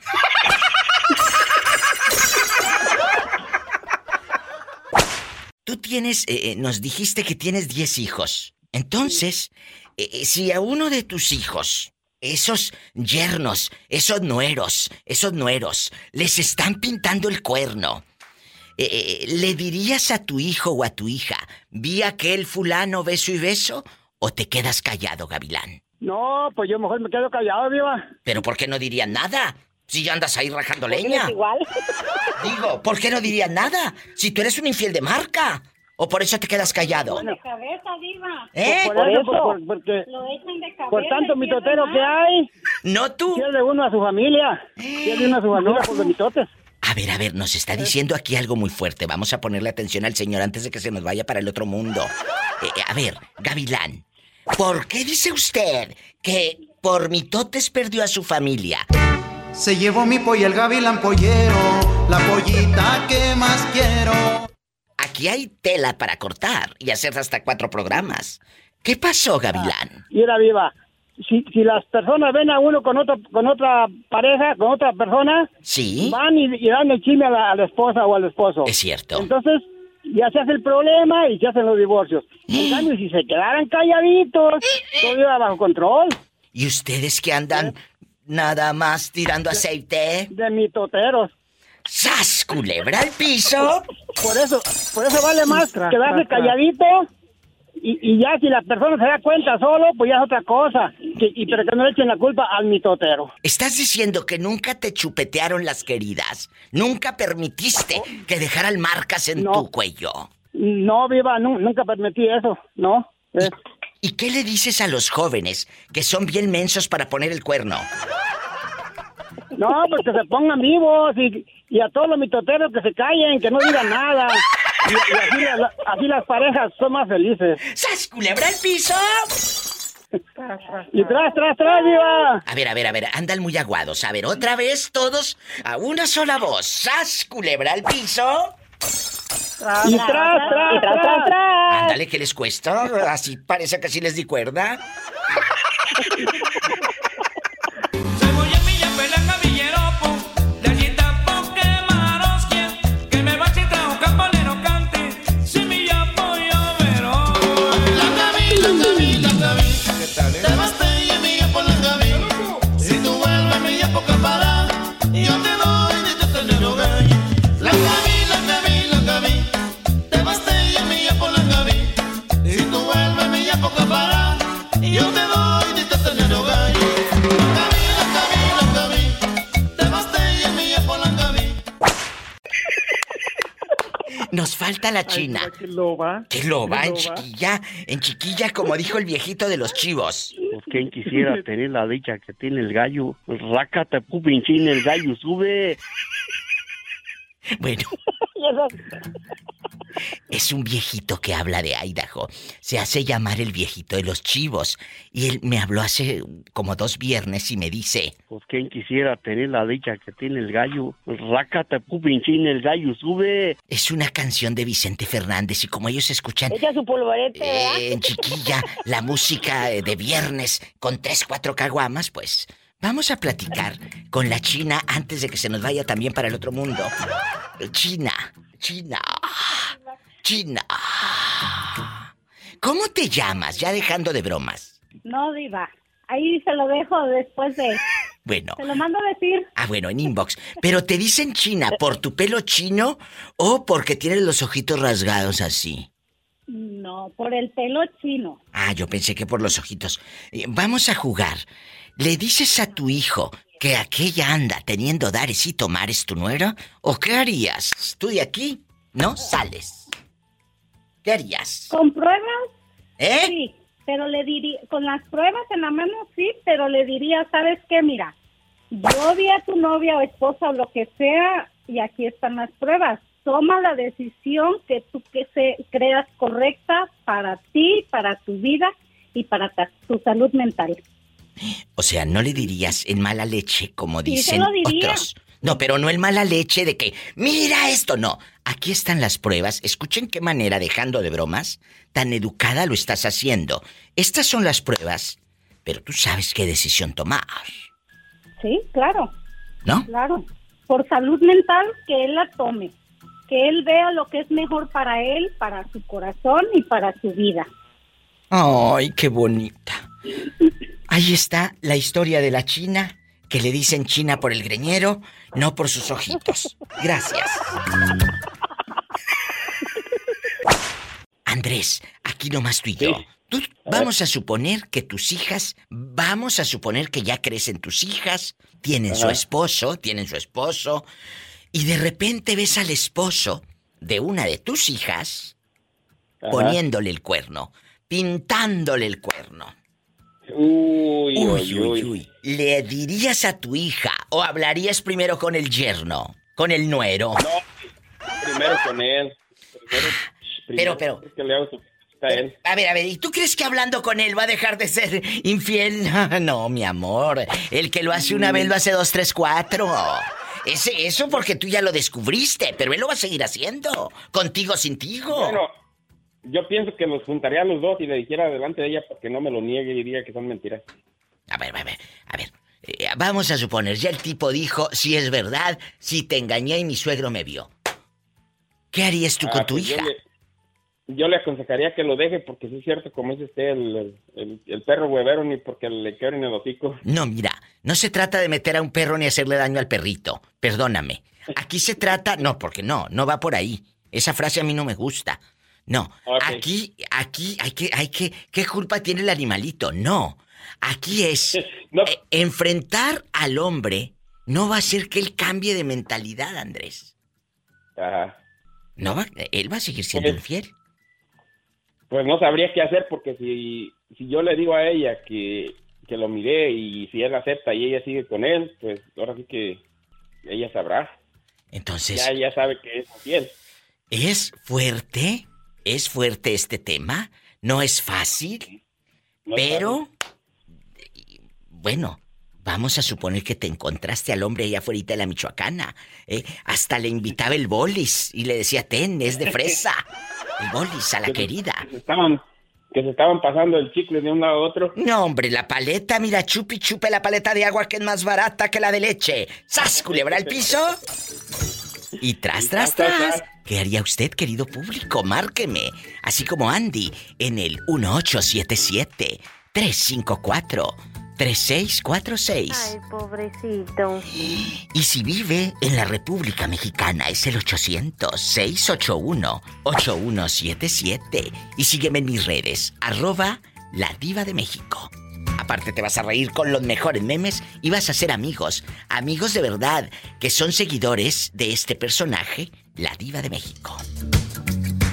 Tú tienes, eh, nos dijiste que tienes diez hijos. Entonces, eh, si a uno de tus hijos, esos yernos, esos nueros, esos nueros, les están pintando el cuerno, eh, ¿le dirías a tu hijo o a tu hija, vi aquel fulano beso y beso, o te quedas callado, Gavilán? No, pues yo mejor me quedo callado, Diva. ¿Pero por qué no dirían nada? Si ya andas ahí rajando leña. Igual. Digo, ¿por qué no dirían nada? Si tú eres un infiel de marca. ¿O por eso te quedas callado? De cabeza, Diva. ¿Eh? Por, por eso, por, porque lo echan de cabeza. Por tanto mitotero que hay. No tú. Pierde uno a su familia. Pierde uno a su familia por los mitotes. A ver, a ver, nos está diciendo aquí algo muy fuerte. Vamos a ponerle atención al señor antes de que se nos vaya para el otro mundo. Eh, a ver, Gavilán, ¿por qué dice usted que por mitotes perdió a su familia? Se llevó mi pollo el gavilán pollero, la pollita que más quiero. Aquí hay tela para cortar y hacer hasta cuatro programas. ¿Qué pasó, Gavilán? Y era Viva. Si, si las personas ven a uno con otra con otra pareja, con otra persona, ¿sí? Van y, y dan el chisme a la, a la esposa o al esposo. Es cierto. Entonces, ya se hace el problema y se hacen los divorcios. En cambio, si se quedaran calladitos, todo iba bajo control. ¿Y ustedes que andan... ¿Eh? Nada más tirando aceite. De mitoteros. ¡Sas, culebra al piso! Por eso, por eso vale más quedarse calladito y, y ya si la persona se da cuenta solo, pues ya es otra cosa. Que, y pero que no le echen la culpa al mitotero. ¿Estás diciendo que nunca te chupetearon las queridas? ¿Nunca permitiste que dejaran marcas en no. tu cuello? No, Viva, no, nunca permití eso, ¿no? Eh. ¿Y qué le dices a los jóvenes que son bien mensos para poner el cuerno? No, pues que se pongan vivos y, y a todos los mitoteros que se callen, que no digan nada. Y, y así, la, así las parejas son más felices. ¡Sas, culebra al piso! Y tras, tras, tras, Viva. A ver, a ver, a ver, andan muy aguados. A ver, otra vez todos a una sola voz. ¡Sas, culebra al piso! Y tras, tras, tras, tras, tras. Ándale, ¿qué les cuesta? Así parece que sí les di cuerda. Yo te doy de tener encanta la China. Ay, qué loba. ¿Qué loba? Qué En loba. chiquilla, en chiquilla, como dijo el viejito de los chivos. Pues quien quisiera tener la dicha que tiene el gallo. Rácate, pupinchín, el gallo sube. Bueno. Es un viejito que habla de Idaho. Se hace llamar el viejito de los chivos. Y él me habló hace como dos viernes y me dice... Pues quien quisiera tener la dicha que tiene el gallo. Rácate, pupinchín, el gallo sube. Es una canción de Vicente Fernández y como ellos escuchan... Echa su polvorete, ¿verdad? eh, en chiquilla, la música eh, de viernes con tres, cuatro caguamas, pues... Vamos a platicar con la China antes de que se nos vaya también para el otro mundo. China, China, China. ¿Cómo te llamas? Ya dejando de bromas. No, diva. Ahí se lo dejo después de... Bueno. Se lo mando a decir. Ah, bueno, en inbox. ¿Pero te dicen China por tu pelo chino o porque tienes los ojitos rasgados así? No, por el pelo chino. Ah, yo pensé que por los ojitos. Eh, vamos a jugar. ¿Le dices a tu hijo que aquella anda teniendo dares y tomares tu nuera? ¿O qué harías? ¿Tú de aquí no sales? ¿Qué harías? ¿Con pruebas? ¿Eh? Sí, pero le diría... Con las pruebas en la mano sí, pero le diría, ¿sabes qué? Mira, yo vi a tu novia o esposa o lo que sea y aquí están las pruebas. Toma la decisión que tú que se, creas correcta para ti, para tu vida y para ta, tu salud mental. O sea, no le dirías en mala leche, como Sí, dicen se lo diría. otros. No, pero no en mala leche de que, mira esto, no. Aquí están las pruebas. Escuchen qué manera, dejando de bromas, tan educada lo estás haciendo. Estas son las pruebas, pero tú sabes qué decisión tomar. Sí, claro. ¿No? Claro. Por salud mental, que él la tome. Que él vea lo que es mejor para él, para su corazón y para su vida. Ay, qué bonita. Ahí está la historia de la China, que le dicen China por el greñero, no por sus ojitos. Gracias. Andrés, aquí nomás tú y yo. Sí. Tú, vamos a suponer que tus hijas, vamos a suponer que ya crecen tus hijas, tienen su Ajá. esposo, tienen su esposo, y de repente ves al esposo de una de tus hijas Ajá. poniéndole el cuerno, pintándole el cuerno. Uy, Uy, uy, uy, uy. uy. ¿Le dirías a tu hija o hablarías primero con el yerno, con el nuero? No, primero con él. Primero, Pero, pero- Es que le hago su a él. A ver, a ver, ¿y tú crees que hablando con él va a dejar de ser infiel? No, mi amor. El que lo hace una vez lo hace dos, tres, cuatro. Ese, eso porque tú ya lo descubriste, pero él lo va a seguir haciendo. Contigo, sin tigo. Bueno, yo pienso que los juntaría a los dos y le dijera delante de ella para que no me lo niegue y diría que son mentiras. A ver, a ver, a ver. Eh, vamos a suponer, ya el tipo dijo, si es verdad, si te engañé y mi suegro me vio. ¿Qué harías tú Ah, con tu pues yo hija? le- Yo le aconsejaría que lo deje porque sí es cierto, como dice usted, el, el, el perro huevero ni porque le quieren el hocico. No, mira, no se trata de meter a un perro ni hacerle daño al perrito. Perdóname. Aquí se trata... No, porque no, no va por ahí. Esa frase a mí no me gusta. No, Ok. aquí, aquí hay que, hay que... ¿Qué culpa tiene el animalito? No. Aquí es... eh, enfrentar al hombre no va a hacer que él cambie de mentalidad, Andrés. Ajá. No va... Él va a seguir siendo Pues- infiel. Pues no sabría qué hacer porque si, si yo le digo a ella que, que lo miré y si él acepta y ella sigue con él, pues ahora sí que ella sabrá. Entonces... Ya, ya sabe que es infiel. ¿Es fuerte? ¿Es fuerte este tema? No es fácil, No pero... Bueno, vamos a suponer que te encontraste al hombre allá afuera de la Michoacana. ¿eh? Hasta le invitaba el bolis y le decía, ten, es de fresa. El bolis a la querida. Que se estaban, que se estaban pasando el chicle de un lado a otro. No, hombre, la paleta, mira, chupi chupe la paleta de agua que es más barata que la de leche. ¡Sas, culebra al piso! Y tras, tras, tras. ¿Qué haría usted, querido público? Márqueme, así como Andy, en el uno ocho siete siete, tres cinco cuatro, tres seis cuatro seis. Ay, pobrecito. Y si vive en la República Mexicana, es el ochocientos, seis ocho uno, ocho uno siete siete. Y sígueme en mis redes, arroba La Diva de México. Aparte te vas a reír con los mejores memes y vas a ser amigos, amigos de verdad, que son seguidores de este personaje, La Diva de México.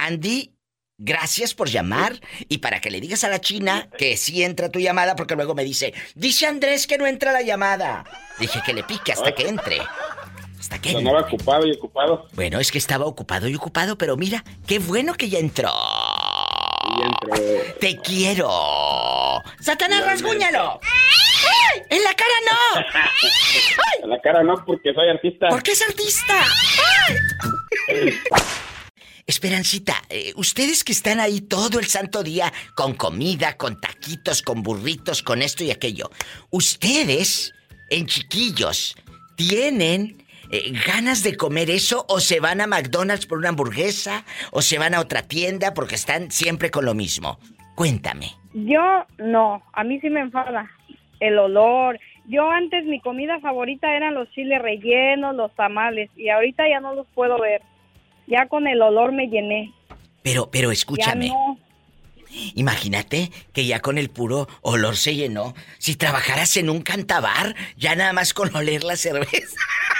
Andy, gracias por llamar y para que le digas a la China que sí entra tu llamada, porque luego me dice, dice Andrés que no entra la llamada. Dije que le pique hasta que entre. Hasta que Sonaba ocupado y ocupado. Bueno, es que estaba ocupado y ocupado, pero mira, qué bueno que ya entró. Ya entró. Te quiero. Satanás, rasguñalo. ¡Ay! En la cara no. ¡Ay! En la cara no, porque soy artista. ¿Por qué es artista? ¡Ay! Esperancita, eh, ustedes que están ahí todo el santo día con comida, con taquitos, con burritos, con esto y aquello, ustedes, en chiquillos, ¿tienen eh, ganas de comer eso o se van a McDonald's por una hamburguesa o se van a otra tienda porque están siempre con lo mismo? Cuéntame. Yo no, a mí sí me enfada el olor. Yo antes mi comida favorita eran los chiles rellenos, los tamales, y ahorita ya no los puedo ver. Ya con el olor me llené. Pero, pero escúchame. Ya no. Imagínate que ya con el puro olor se llenó. Si trabajaras en un cantabar, ya nada más con oler la cerveza.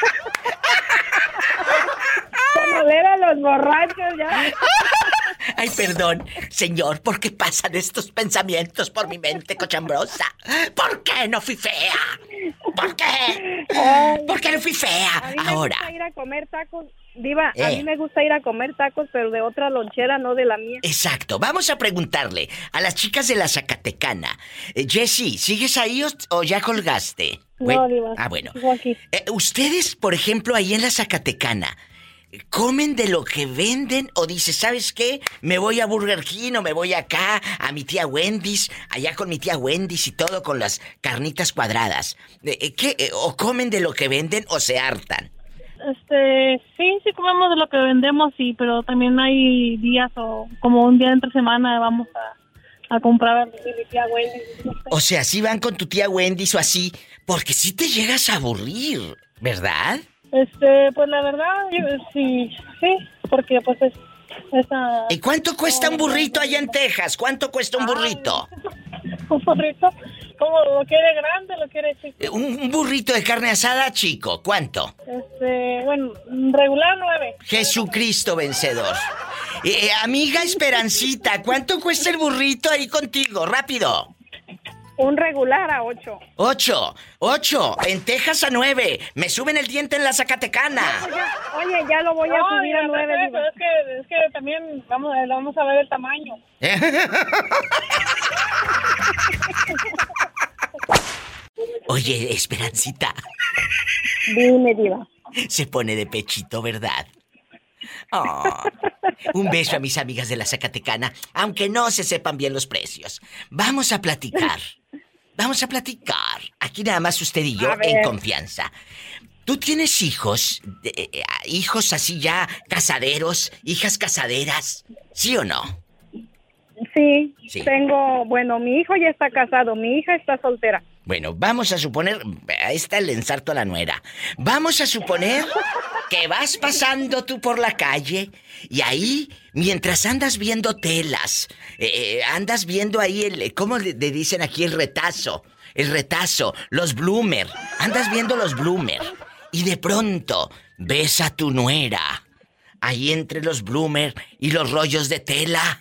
Con oler a los borrachos ya. Ay, perdón, señor, ¿por qué pasan estos pensamientos por mi mente cochambrosa? ¿Por qué no fui fea? ¿Por qué? Ay, ¿Por qué no fui fea? A mí me Ahora. gusta ir a comer tacos. Diva, a Eh. mí me gusta ir a comer tacos, pero de otra lonchera, no de la mía. Exacto, vamos a preguntarle a las chicas de la Zacatecana. Eh, Jessie, ¿sigues ahí o, o ya colgaste? No, Buen- Diva. Ah, bueno. Sigo aquí. Eh, ustedes, por ejemplo, ahí en la Zacatecana, ¿comen de lo que venden o dices, ¿sabes qué? Me voy a Burger King o me voy acá a mi tía Wendy's, allá con mi tía Wendy's y todo con las carnitas cuadradas? Eh, eh, ¿Qué? Eh, ¿O comen de lo que venden o se hartan? Este, sí, sí comemos de lo que vendemos, sí, pero también hay días o como un día entre semana vamos a, a comprar de mi tía Wendy. O sea, si van con tu tía Wendy's o así, porque si te llegas a aburrir, ¿verdad? Este, pues la verdad, yo, sí, sí, porque pues es esa... ¿Y cuánto cuesta un burrito allá en Texas? ¿Cuánto cuesta un burrito? Un burrito, ¿cómo lo quiere grande, lo quiere chico? Eh, Un, un burrito de carne asada chico, ¿cuánto? Este, bueno, regular nueve. Jesucristo vencedor. Eh, amiga Esperancita, ¿cuánto cuesta el burrito ahí contigo? Rápido. Un regular a ocho. Ocho, ocho, en Texas a nueve. Me suben el diente en la Zacatecana. Oye, oye, ya lo voy a No, subir ya a nueve. sé, Diva. pero es que, es que también vamos, a- vamos a ver el tamaño. Oye, Esperancita. Dime, Diva. Se pone de pechito, ¿verdad? Oh, un beso a mis amigas de la Zacatecana, aunque no se sepan bien los precios. Vamos a platicar. Vamos a platicar. Aquí nada más usted y yo A ver. en confianza. ¿Tú tienes hijos? De- eh, hijos así ya casaderos, hijas casaderas, ¿sí o no? Sí, Sí. tengo, bueno, mi hijo ya está casado, mi hija está soltera. Bueno, vamos a suponer, ahí está el ensarto a la nuera. Vamos a suponer que vas pasando tú por la calle y ahí, mientras andas viendo telas, eh, eh, andas viendo ahí el, ¿cómo le, le dicen aquí? El retazo, el retazo, los bloomer, andas viendo los bloomer y de pronto ves a tu nuera ahí entre los bloomer y los rollos de tela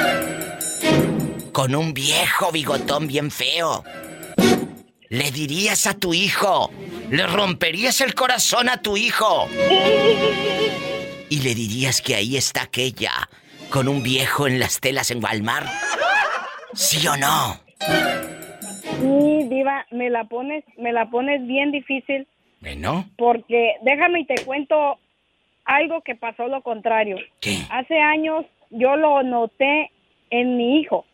con un viejo bigotón bien feo. ¿Le dirías a tu hijo? ¿Le romperías el corazón a tu hijo? ¿Y le dirías que ahí está aquella con un viejo en las telas en Walmart? ¿Sí o no? Sí, Diva, me la pones, me la pones bien difícil Bueno, porque déjame y te cuento algo que pasó lo contrario. ¿qué? Hace años yo lo noté en mi hijo.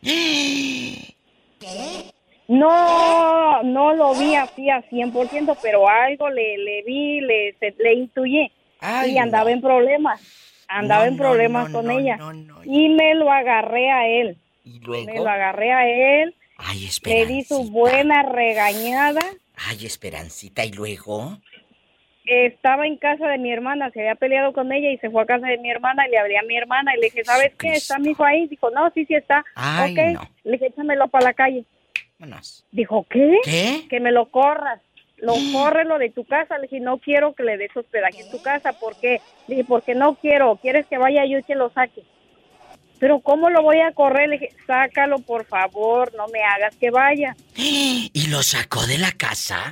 No, no lo vi así a cien por ciento, pero algo le, le vi, le, se- le intuí. Ay, y andaba no. en problemas. Andaba No, en no, problemas no, con no, ella. no, no. Y me lo agarré a él. ¿Y Me luego? lo agarré a él. Ay, Le Esperancita. di su buena regañada. Ay, Esperancita, ¿y luego? Estaba en casa de mi hermana, se había peleado con ella y se fue a casa de mi hermana y le hablé a mi hermana y le dije, ¿sabes qué? ¿Está mi hijo ahí? Dijo, no, sí, sí está. Ay, ok. no. Le dije, échamelo para la calle. Vámonos. Dijo, ¿qué? ¿Qué? Que me lo corras. Lo corre lo de tu casa. Le dije, no quiero que le des hospedaje en tu casa. ¿Por qué? Le dije, porque no quiero. ¿Quieres que vaya yo y que lo saque? pero ¿cómo lo voy a correr? Le dije, sácalo, por favor, no me hagas que vaya. ¿Y lo sacó de la casa?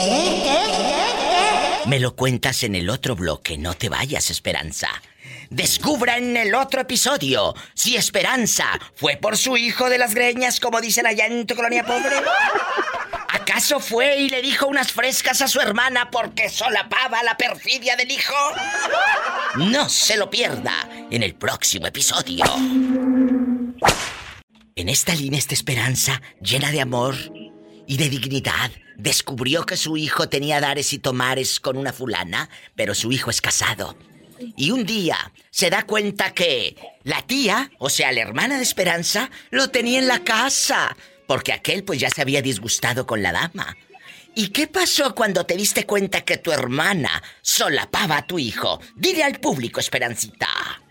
Me lo cuentas en el otro bloque, no te vayas, Esperanza. Descubra en el otro episodio si Esperanza fue por su hijo de las greñas, como dicen allá en tu colonia pobre. ¿Acaso fue y le dijo unas frescas a su hermana porque solapaba la perfidia del hijo? No se lo pierda en el próximo episodio. En esta línea está Esperanza, llena de amor y de dignidad. Descubrió que su hijo tenía dares y tomares con una fulana, pero su hijo es casado. Y un día se da cuenta que la tía, o sea, la hermana de Esperanza, lo tenía en la casa, porque aquel pues ya se había disgustado con la dama. ¿Y qué pasó cuando te diste cuenta que tu hermana solapaba a tu hijo? Dile al público, Esperancita.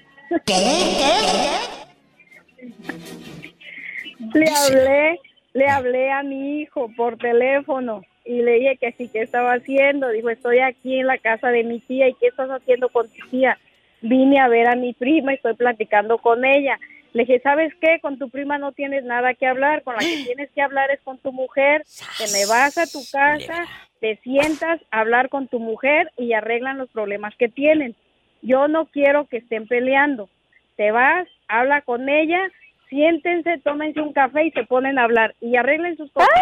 Le hablé, le hablé a mi hijo por teléfono y le dije que sí, ¿qué estaba haciendo? Dijo, estoy aquí en la casa de mi tía. ¿Y qué estás haciendo con tu tía? Vine a ver a mi prima y estoy platicando con ella. Le dije, ¿sabes qué? Con tu prima no tienes nada que hablar, con la que tienes que hablar es con tu mujer. Te me vas a tu casa, te sientas a hablar con tu mujer y arreglan los problemas que tienen. Yo no quiero que estén peleando. Te vas, habla con ella, siéntense, tómense un café y se ponen a hablar y arreglen sus cosas.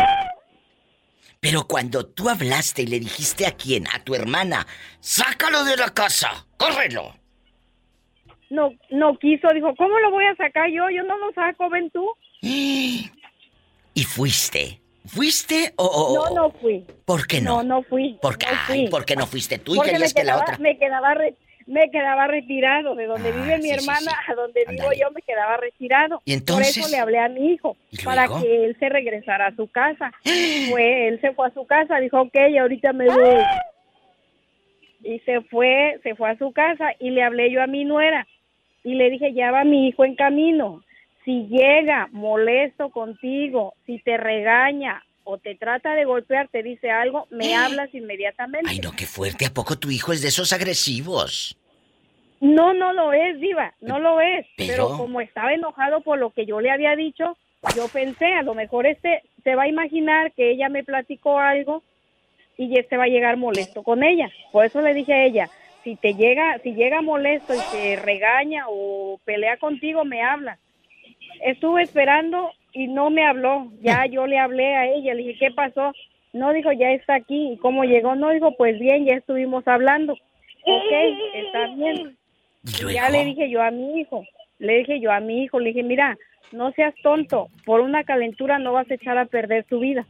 Pero cuando tú hablaste y le dijiste a quién, a tu hermana, sácalo de la casa, córrelo. No, no quiso, dijo, ¿cómo lo voy a sacar yo? Yo no lo saco, ven tú. ¿Y fuiste? ¿Fuiste o...? o no, no fui. ¿Por qué no? No, no fui. ¿Por qué? No fui. Ay, ¿por qué no fuiste tú? Porque y que me que la quedaba, otra. me quedaba, re, me quedaba retirado. De donde Ah, vive mi sí, hermana sí, sí. a donde Ándale. vivo yo me quedaba retirado. ¿Y entonces? Por eso le hablé a mi hijo, para que él se regresara a su casa. Fue, él se fue a su casa, dijo, ok, ahorita me voy. Y se fue, se fue a su casa y le hablé yo a mi nuera. Y le dije, ya va mi hijo en camino. Si llega molesto contigo, si te regaña o te trata de golpear, te dice algo, me hablas inmediatamente. Ay, no, qué fuerte. ¿A poco tu hijo es de esos agresivos? No, no lo es, diva, no lo es. Pero- Pero como estaba enojado por lo que yo le había dicho, yo pensé, a lo mejor este se va a imaginar que ella me platicó algo y este va a llegar molesto con ella. Por eso le dije a ella, si te llega, si llega molesto y te regaña o pelea contigo, me habla. Estuve esperando y no me habló. Ya yo le hablé a ella, le dije, ¿qué pasó? No, dijo, ya está aquí. ¿Y cómo llegó? No, dijo, pues bien, ya estuvimos hablando. Ok, está bien. Y ya le dije yo a mi hijo, le dije yo a mi hijo, le dije, mira, no seas tonto, por una calentura no vas a echar a perder tu vida.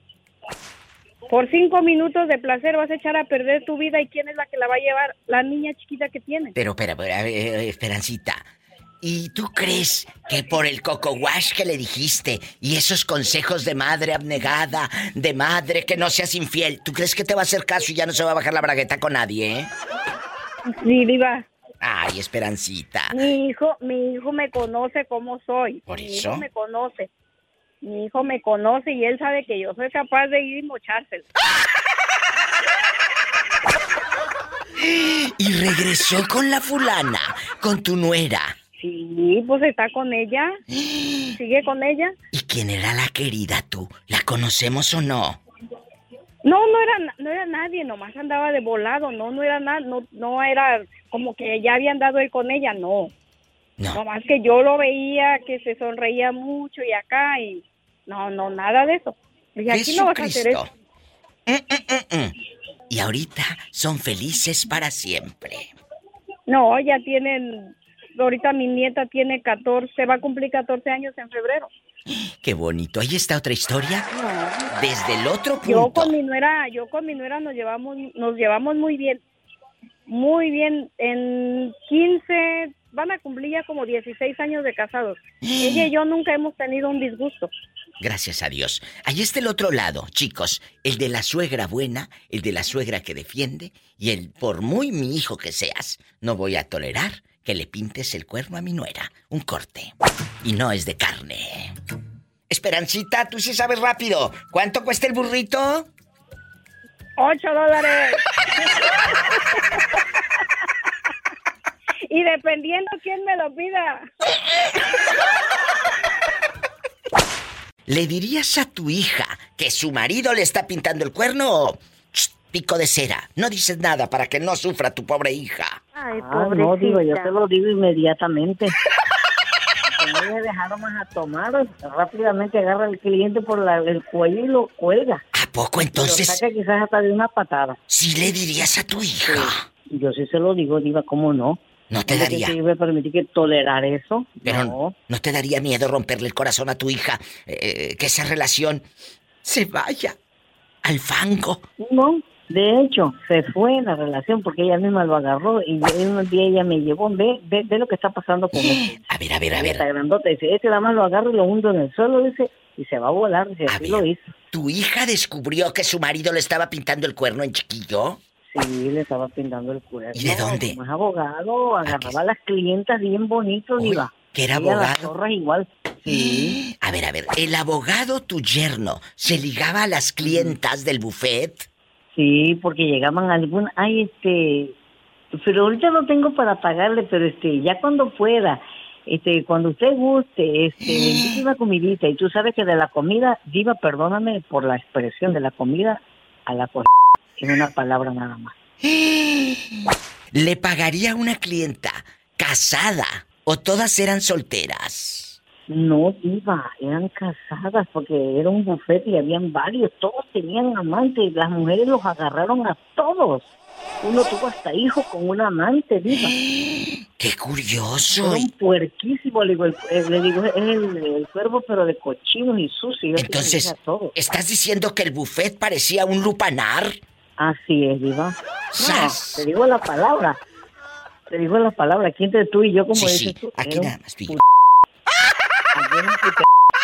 Por cinco minutos de placer vas a echar a perder tu vida. ¿Y quién es la que la va a llevar? La niña chiquita que tiene. Pero, espera, espera, eh, Esperancita. ¿Y tú crees que por el coco wash que le dijiste y esos consejos de madre abnegada, de madre que no seas infiel, ¿tú crees que te va a hacer caso y ya no se va a bajar la bragueta con nadie, eh? Sí, diva. Ay, Esperancita. Mi hijo, mi hijo me conoce como soy. ¿Por mi eso? hijo me conoce. Mi hijo me conoce y él sabe que yo soy capaz de ir y mochárselo. Y regresó con la fulana, con tu nuera. Sí, pues está con ella. Sigue con ella. ¿Y quién era la querida tú? ¿La conocemos o no? No, no era, na- no era nadie, nomás andaba de volado, no, no era nada, no, no era como que ya había andado él con ella, no. No. Nomás que yo lo veía que se sonreía mucho y acá y no, no, nada de eso. Dije, aquí no vas a hacer eso. Jesucristo. Mm. Y ahorita son felices para siempre. No, ya tienen, ahorita mi nieta tiene catorce, va a cumplir catorce años en febrero. Qué bonito. Ahí está otra historia. No. Desde el otro punto. Yo con mi nuera, yo con mi nuera nos llevamos, nos llevamos muy bien. Muy bien. En quince, van a cumplir ya como dieciséis años de casados. Ella y yo nunca hemos tenido un disgusto. Gracias a Dios. Ahí está el otro lado, chicos. El de la suegra buena, el de la suegra que defiende y el por muy mi hijo que seas, no voy a tolerar que le pintes el cuerno a mi nuera. Un corte. Y no es de carne. Esperancita, tú sí sabes rápido. ¿Cuánto cuesta el burrito? Ocho dólares. Y Y dependiendo quién me lo pida. ¿Le dirías a tu hija que su marido le está pintando el cuerno o ch, pico de cera? No dices nada para que no sufra tu pobre hija. Ay, Ah, pobrecita. no, digo, yo te lo digo inmediatamente. Si no le dejaron más a tomar, rápidamente agarra al cliente por la- el cuello y lo cuelga. ¿A poco entonces? Lo saca quizás hasta de una patada. ¿Sí le dirías a tu hija? Sí, yo sí se lo digo, diva, ¿cómo no? No te ¿Cómo daría. que yo voy a permitir que tolerar eso? Pero no. ¿no te daría miedo romperle el corazón a tu hija? Eh, que esa relación se vaya al fango. No, de hecho, se fue la relación porque ella misma lo agarró y yo- un día ella me llevó, ve, ve, ve lo que está pasando con él. A ver, a ver, a ver. Está grandota, dice, este nada más lo agarro y lo hundo en el suelo, dice, y se va a volar, dice, así lo hizo. ¿Tu hija descubrió que su marido le estaba pintando el cuerno en chiquillo? Sí, le estaba pintando el cuerno. ¿Y de dónde? Como es abogado, agarraba a las clientas bien bonito, diva. ¿que era Y a las abogado? zorras igual. Sí. A ver, a ver, ¿el abogado, tu yerno, se ligaba a las clientas del buffet? Sí, porque llegaban algún, ay, este, pero ahorita no tengo para pagarle, pero este, ya cuando pueda, este, cuando usted guste, este, le invito una comidita, y tú sabes que de la comida, diva, perdóname por la expresión, de la comida a la cosa, en una palabra nada más. ¿Le pagaría a una clienta casada o todas eran solteras? No, diva, eran casadas porque era un buffet y habían varios, todos tenían amantes, las mujeres los agarraron a todos. Uno tuvo hasta hijo con una amante, diva. ¡Qué curioso! Era un puerquísimo, le digo, el, el- le digo, es el, el cuervo pero de cochinos y sucio. Entonces, ¿estás diciendo que el buffet parecía un lupanar? Así es, diva. No, te digo la palabra. Te digo la palabra, aquí entre tú y yo, como Sí, dices sí, tú. aquí era un nada más tú y yo. pu- Aquí era un pute-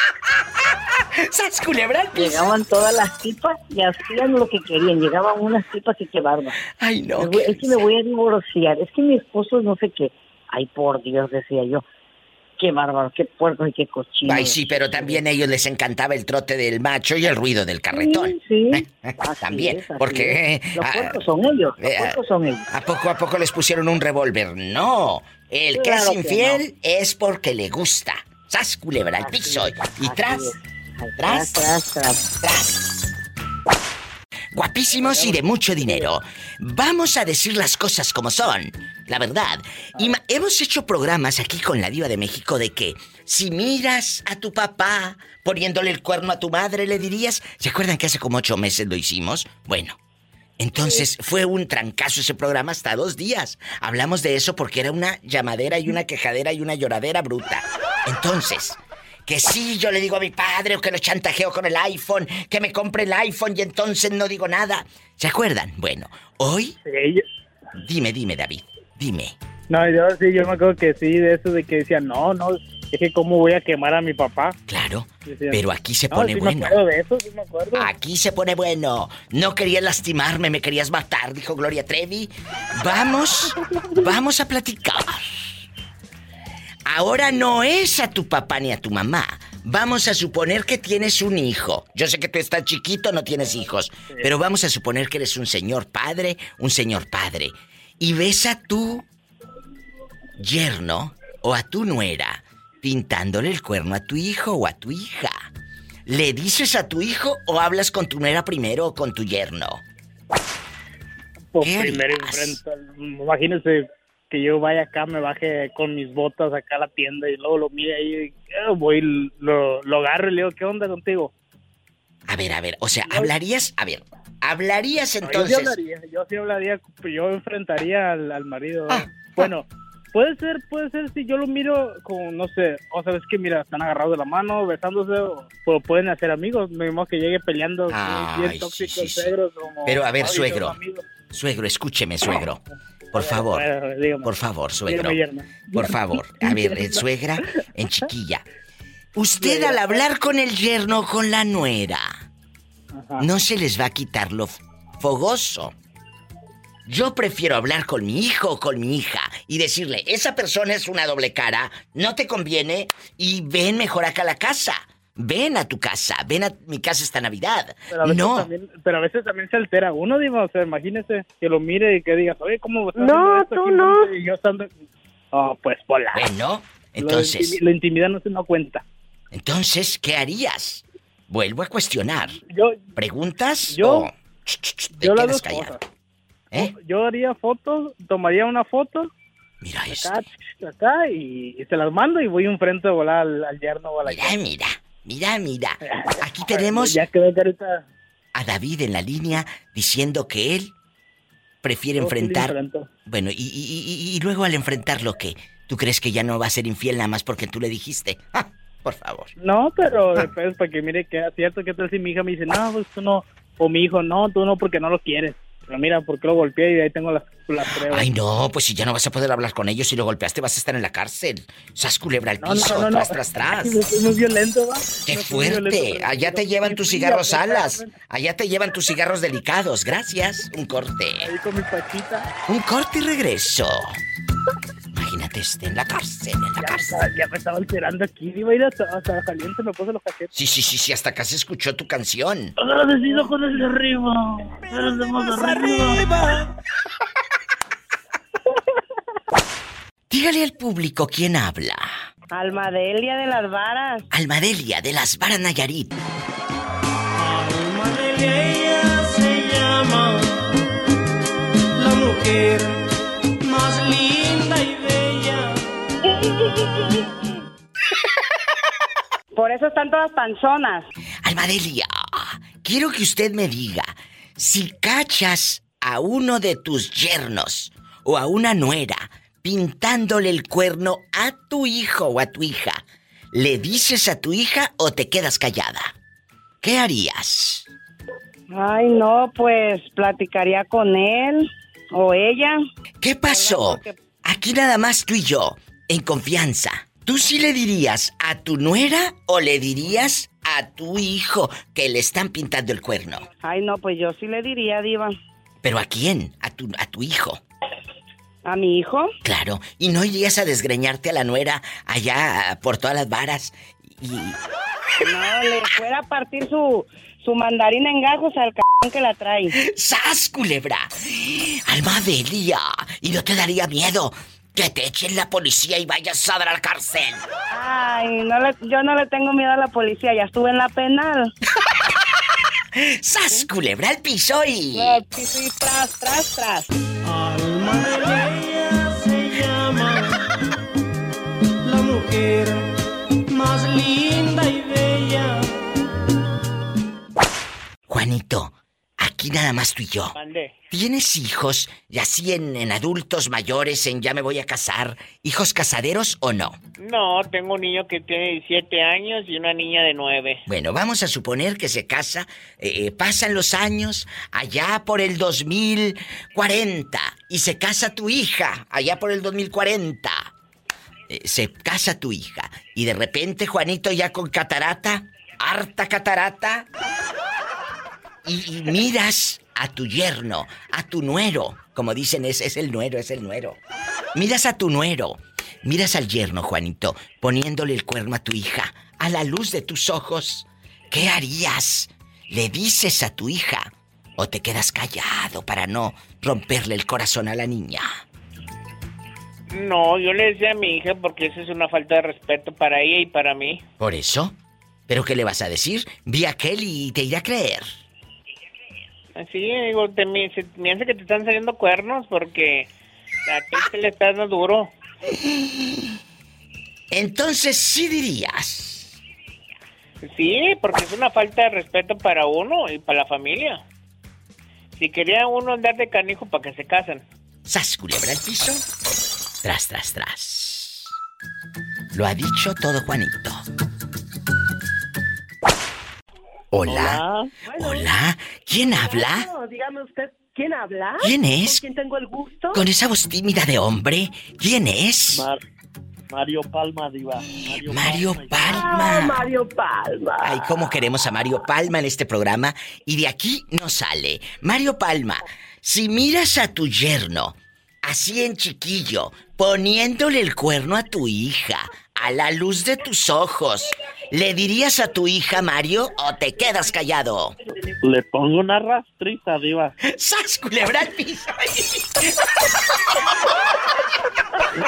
¡Sas, culebra al piso! Llegaban todas las tipas y hacían lo que querían. Llegaban unas tipas y qué bárbaro. Ay, no. Me voy- es que me voy a divorciar. Es que mi esposo no sé qué. Ay, por Dios, decía yo. Qué bárbaro, qué puercos y qué cochinos. Ay, sí, pero también a ellos les encantaba el trote del macho y el ruido del carretón. Sí, También, es, así porque... es. Los ah, puercos son ellos, los eh, puercos son ellos. ¿A poco a poco les pusieron un revólver? No, el que Claro es que infiel es porque le gusta. ¡Sas, culebra al piso! Y tras, tras, tras, tras, tras. Guapísimos y de mucho dinero. Vamos a decir las cosas como son, la verdad. Y ma- hemos hecho programas aquí con la Diva de México de que si miras a tu papá poniéndole el cuerno a tu madre, le dirías... ¿Se acuerdan que hace como ocho meses lo hicimos? Bueno, entonces fue un trancazo ese programa hasta dos días. Hablamos de eso porque era una llamadera y una quejadera y una lloradera bruta. Entonces... Que sí, yo le digo a mi padre o que lo chantajeo con el iPhone, que me compre el iPhone y entonces no digo nada. ¿Se acuerdan? Bueno, hoy... Sí, yo- Dime, dime, David, dime. No, yo sí, yo me acuerdo que sí, de eso de que decían, no, no, es que cómo voy a quemar a mi papá. Claro, Decían, pero aquí se no, pone sí bueno. Me acuerdo de eso, sí me acuerdo. Aquí se pone bueno. No querías lastimarme, me querías matar, dijo Gloria Trevi. Vamos, vamos a platicar. Ahora no es a tu papá ni a tu mamá. Vamos a suponer que tienes un hijo. Yo sé que tú estás chiquito, no tienes hijos. Pero vamos a suponer que eres un señor padre, un señor padre. Y ves a tu yerno o a tu nuera pintándole el cuerno a tu hijo o a tu hija. ¿Le dices a tu hijo o hablas con tu nuera primero o con tu yerno? Pues ¿Qué primero enfrenta, imagínese que yo vaya acá, me baje con mis botas acá a la tienda y luego lo mire ahí, y, eh, voy, lo, lo agarro y le digo, ¿qué onda contigo? A ver, a ver, o sea, hablarías, a ver, hablarías No, entonces. yo sí hablaría, yo sí hablaría, yo enfrentaría al, al marido. Bueno, puede ser, puede ser si yo lo miro como, no sé, o sea, es que mira, están agarrados de la mano, besándose, o, o pueden hacer amigos, me imagino que llegue peleando, Ay, bien sí, tóxico sí, el sí. suegro, como, Pero a ver, "Ay, suegro, son amigos". suegro, escúcheme, suegro. Por favor, Bueno, dígame. por favor, suegro. Dígame, yerno. Por favor, a ver, eh, suegra en chiquilla. Usted al hablar con el yerno o con la nuera, no se les va a quitar lo f- fogoso. Yo prefiero hablar con mi hijo o con mi hija y decirle, esa persona es una doble cara, no te conviene y ven mejor acá a la casa. Ven a tu casa, ven a mi casa esta Navidad. Pero a veces No, también, pero a veces también se altera uno, digo, o sea, imagínese que lo mire y que digas, oye, ¿cómo estás No, haciendo esto tú aquí no. enfrente? Y yo estando, Oh, pues pola. Bueno, entonces... La intimidad no se da cuenta. Entonces, ¿qué harías? Vuelvo a cuestionar. Yo... ¿Preguntas Yo... o te yo las quedas dos callado? cosas. ¿Eh? Yo haría fotos, tomaría una foto. Mira acá, esto. acá, y, y se las mando y voy enfrente a volar al, al yerno o a la Mira, yerna. mira, mira, mira. Aquí tenemos Ya quedó carita. a David en la línea diciendo que él prefiere Yo sí le enfrentar... enfrento. Bueno, y, y, y, y luego al enfrentarlo, ¿qué? ¿Tú crees que ya no va a ser infiel nada más porque tú le dijiste? ¡Ah! Por favor. No, pero después para que mire que es cierto, que tal si mi hija me dice, no, pues tú no, o mi hijo, no, tú no porque no lo quieres. Pero mira, porque lo golpeé y ahí tengo las, las pruebas. Ay, no, pues si ya no vas a poder hablar con ellos y lo golpeaste, vas a estar en la cárcel. Sas culebra al No, piso, no, no, no. tras, tras, tras. Es muy violento, ¿va? ¡Qué No, es muy violento, fuerte! pero- Allá te llevan tus Sí, cigarros sí, alas. Allá te llevan tus cigarros delicados. Gracias. Un corte. Ahí con mi pachita. Un corte y regreso. Imagínate este en la cárcel, en la Ya, cárcel. está- ya me estaba alterando aquí, iba a ir hasta, hasta caliente, me puse los cachetes. Sí, sí, sí, sí, hasta acá se escuchó tu canción. Agradecido con el de arriba, el de más arriba. Dígale al público quién habla. Almadelia de las Varas. Almadelia de las Varas Nayarit. Ella se llama la mujer más linda y bella. Por eso están todas panzonas. Almadelia, quiero que usted me diga, si cachas a uno de tus yernos o a una nuera pintándole el cuerno a tu hijo o a tu hija, ¿le dices a tu hija o te quedas callada? ¿Qué harías? Ay, no, pues platicaría con él o ella. ¿Qué pasó? Aquí nada más tú y yo, en confianza. ¿Tú sí le dirías a tu nuera o le dirías a tu hijo que le están pintando el cuerno? Ay, no, pues yo sí le diría, diva. ¿Pero a quién? A tu, a tu hijo. ¿A mi hijo? Claro, y no irías a desgreñarte a la nuera allá por todas las varas y... No, le fuera a partir su, su mandarina en gajos al c****** que la trae. ¡Sas, culebra! Almadelia, ¿y no te daría miedo que te echen la policía y vayas a dar a la cárcel? Ay, no le, yo no le tengo miedo a la policía, ya estuve en la penal. ¡Sas, culebra al piso y... No, sí, sí, tras, tras, tras. Almadelia se llama la mujer más linda y bella. Juanito, aquí nada más tú y yo. Mande. ¿Tienes hijos, y así en, en adultos mayores, en ya me voy a casar, hijos casaderos o no? No, tengo un niño que tiene diecisiete años y una niña de nueve. Bueno, vamos a suponer que se casa, eh, pasan los años, allá por el dos mil cuarenta, y se casa tu hija, allá por el dos mil cuarenta. Eh, se casa tu hija, y de repente Juanito ya con catarata, harta catarata, y, y miras a tu yerno, a tu nuero, como dicen, es, es el nuero, es el nuero. Miras a tu nuero, miras al yerno, Juanito, poniéndole el cuerno a tu hija, a la luz de tus ojos. ¿Qué harías? ¿Le dices a tu hija o te quedas callado para no romperle el corazón a la niña? No, yo le decía a mi hija porque eso es una falta de respeto para ella y para mí. ¿Por eso? ¿Pero qué le vas a decir? Vi a aquel y te irá a creer. Así, digo, te, me, se, me hace que te están saliendo cuernos porque a ti te le estás dando duro. Entonces sí dirías. Sí, porque es una falta de respeto para uno y para la familia. Si quería uno andar de canijo, ¿para que se casan? ¿Sas, culebra al piso? Tras, tras, tras. Lo ha dicho todo Juanito. Hola. Hola. Hola. ¿Quién habla? Bueno, dígame usted, ¿quién habla? ¿Quién es? ¿Con quién tengo el gusto? Con esa voz tímida de hombre. ¿Quién es? Mar- Mario Palma, diva. Mario, Mario Palma. Palma. Ah, Mario Palma. Ay, cómo queremos a Mario Palma en este programa. Y de aquí no sale. Mario Palma, si miras a tu yerno, así en chiquillo, poniéndole el cuerno a tu hija, a la luz de tus ojos, ¿le dirías a tu hija, Mario, o te quedas callado? Le pongo una rastriza, diva. ¡Sas, culebra al piso!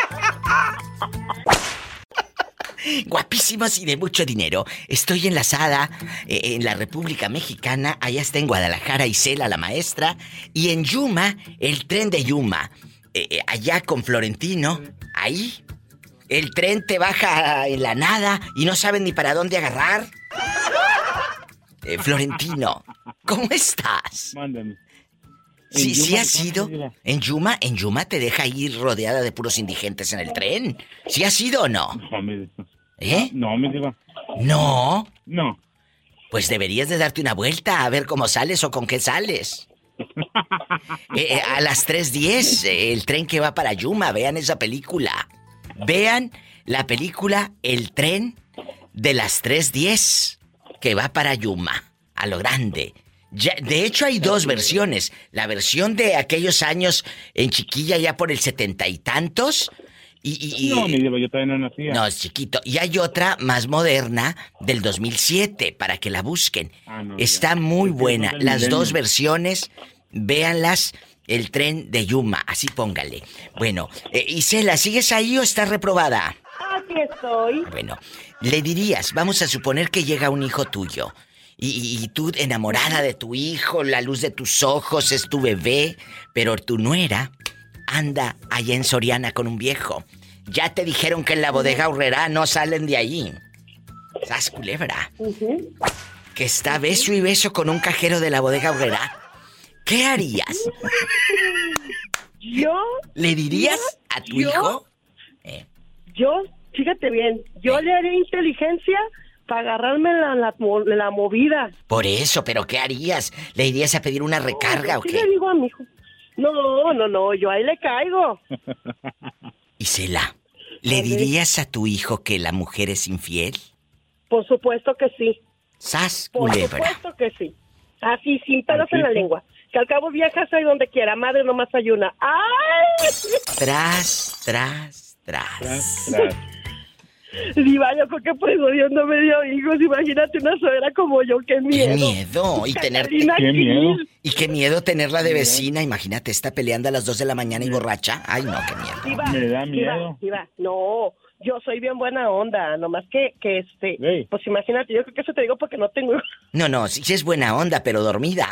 Guapísimos y de mucho dinero. Estoy enlazada eh, en la República Mexicana. Allá está en Guadalajara Isela, la maestra. Y en Yuma, el tren de Yuma. Eh, allá con Florentino. Ahí. El tren te baja en la nada y no saben ni para dónde agarrar. Eh, Florentino, ¿cómo estás? Mándame. Sí, ¿En sí Yuma has cuánto ido. lleva? En Yuma, en Yuma te deja ir rodeada de puros indigentes en el tren. ¿Sí has ido o no? No, mi, ¿Eh? no, mi diva. ¿No? No. Pues deberías de darte una vuelta a ver cómo sales o con qué sales. Eh, eh, a las tres diez, eh, el tren que va para Yuma. Vean esa película. Vean la película El tren de las tres diez que va para Yuma. A lo grande. Ya, de hecho hay dos versiones. La versión de aquellos años en Chiquilla ya por el setenta y tantos. Y, y, y- No, mi diva, yo todavía no nacía. no, es chiquito. Y hay otra más moderna del dos mil siete para que la busquen. Ah, no, Está ya. muy Es que buena. no es del Las dos milenio. versiones, véanlas. El tren de Yuma, así póngale. Bueno, eh, Isela, ¿sigues ahí o estás reprobada? Aquí estoy. Bueno, le dirías, vamos a suponer que llega un hijo tuyo. Y, y- y tú enamorada de tu hijo, la luz de tus ojos, es tu bebé, pero tu nuera anda allá en Soriana con un viejo. Ya te dijeron que en la bodega Aurrerá no salen de allí. ¿Sas culebra? Que está beso y beso con un cajero de la bodega Aurrerá. ¿Qué harías? Yo. ¿Le dirías yo- a tu yo- hijo? Yo, fíjate bien, yo le haría inteligencia para agarrarme la, la, mo- la movida. Por eso, ¿pero qué harías? ¿Le irías a pedir una recarga o ¿Qué qué? le digo a mi hijo? No, no, no, yo ahí le caigo. Isela, ¿le dirías a tu hijo que la mujer es infiel? Por supuesto que sí. ¡Sas, Por culebra! supuesto que sí. Así, sin pelos en la Así. lengua. Que al cabo viejas hay donde quiera. Madre nomás hay una. ¡Ay! Tras, tras, tras. Diva, yo creo que por eso Dios no me dio hijos. Imagínate una suegra como yo, qué miedo. ¡Qué miedo! Y tener... Catalina ¡Qué miedo! Gil. Y qué miedo tenerla de vecina. Imagínate, está peleando a las dos de la mañana y borracha. Ay, no, qué miedo. Diva, Me da Diva, miedo. Diva, no, yo soy bien buena onda. Nomás que, que este, pues imagínate, yo creo que eso te digo porque no tengo hijos. No, no, sí es buena onda, pero dormida.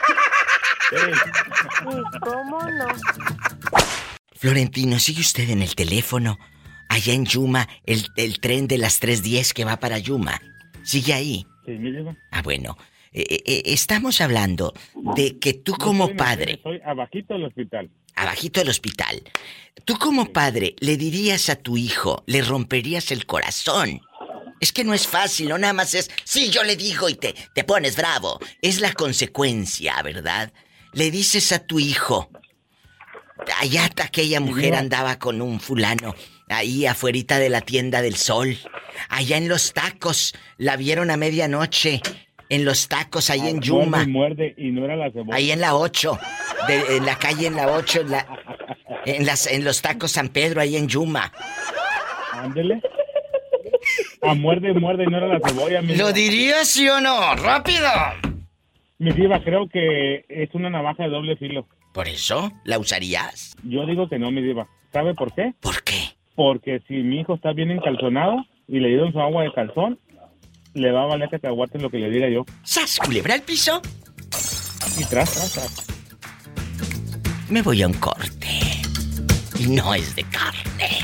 ¿Cómo no? Florentino, ¿sigue usted en el teléfono? Allá en Yuma, el, el tren de las tres diez que va para Yuma. ¿Sigue ahí? Sí, mi diva. Ah, bueno. Eh, eh, estamos hablando de que tú como Estoy en el- padre, Estoy abajito del hospital. abajito del hospital, tú como padre le dirías a tu hijo, le romperías el corazón. Es que no es fácil, no nada más es, sí, yo le digo y te, te pones bravo. Es la consecuencia, ¿verdad? Le dices a tu hijo, allá aquella mujer andaba con un fulano, ahí afuerita de la tienda del Sol. Allá en los tacos, la vieron a medianoche. En los tacos, ahí en Yuma. Muerde y muerde y no era la cebolla. Ahí en la ocho. De, en la calle en la ocho, en, la, en, las, en los tacos San Pedro, ahí en Yuma. Ándele. A muerde y muerde y no era la cebolla, mi ¿Lo diva. dirías sí o no? ¡Rápido! Mi diva, creo que es una navaja de doble filo. ¿Por eso? ¿La usarías? Yo digo que no, mi diva. ¿Sabe por qué? ¿Por qué? Porque si mi hijo está bien encalzonado y le dieron su agua de calzón, le va a valer que te aguanten lo que le diga yo. ¡Sas, culebra al piso! Y tras, tras, tras. Me voy a un corte. Y no es de carne.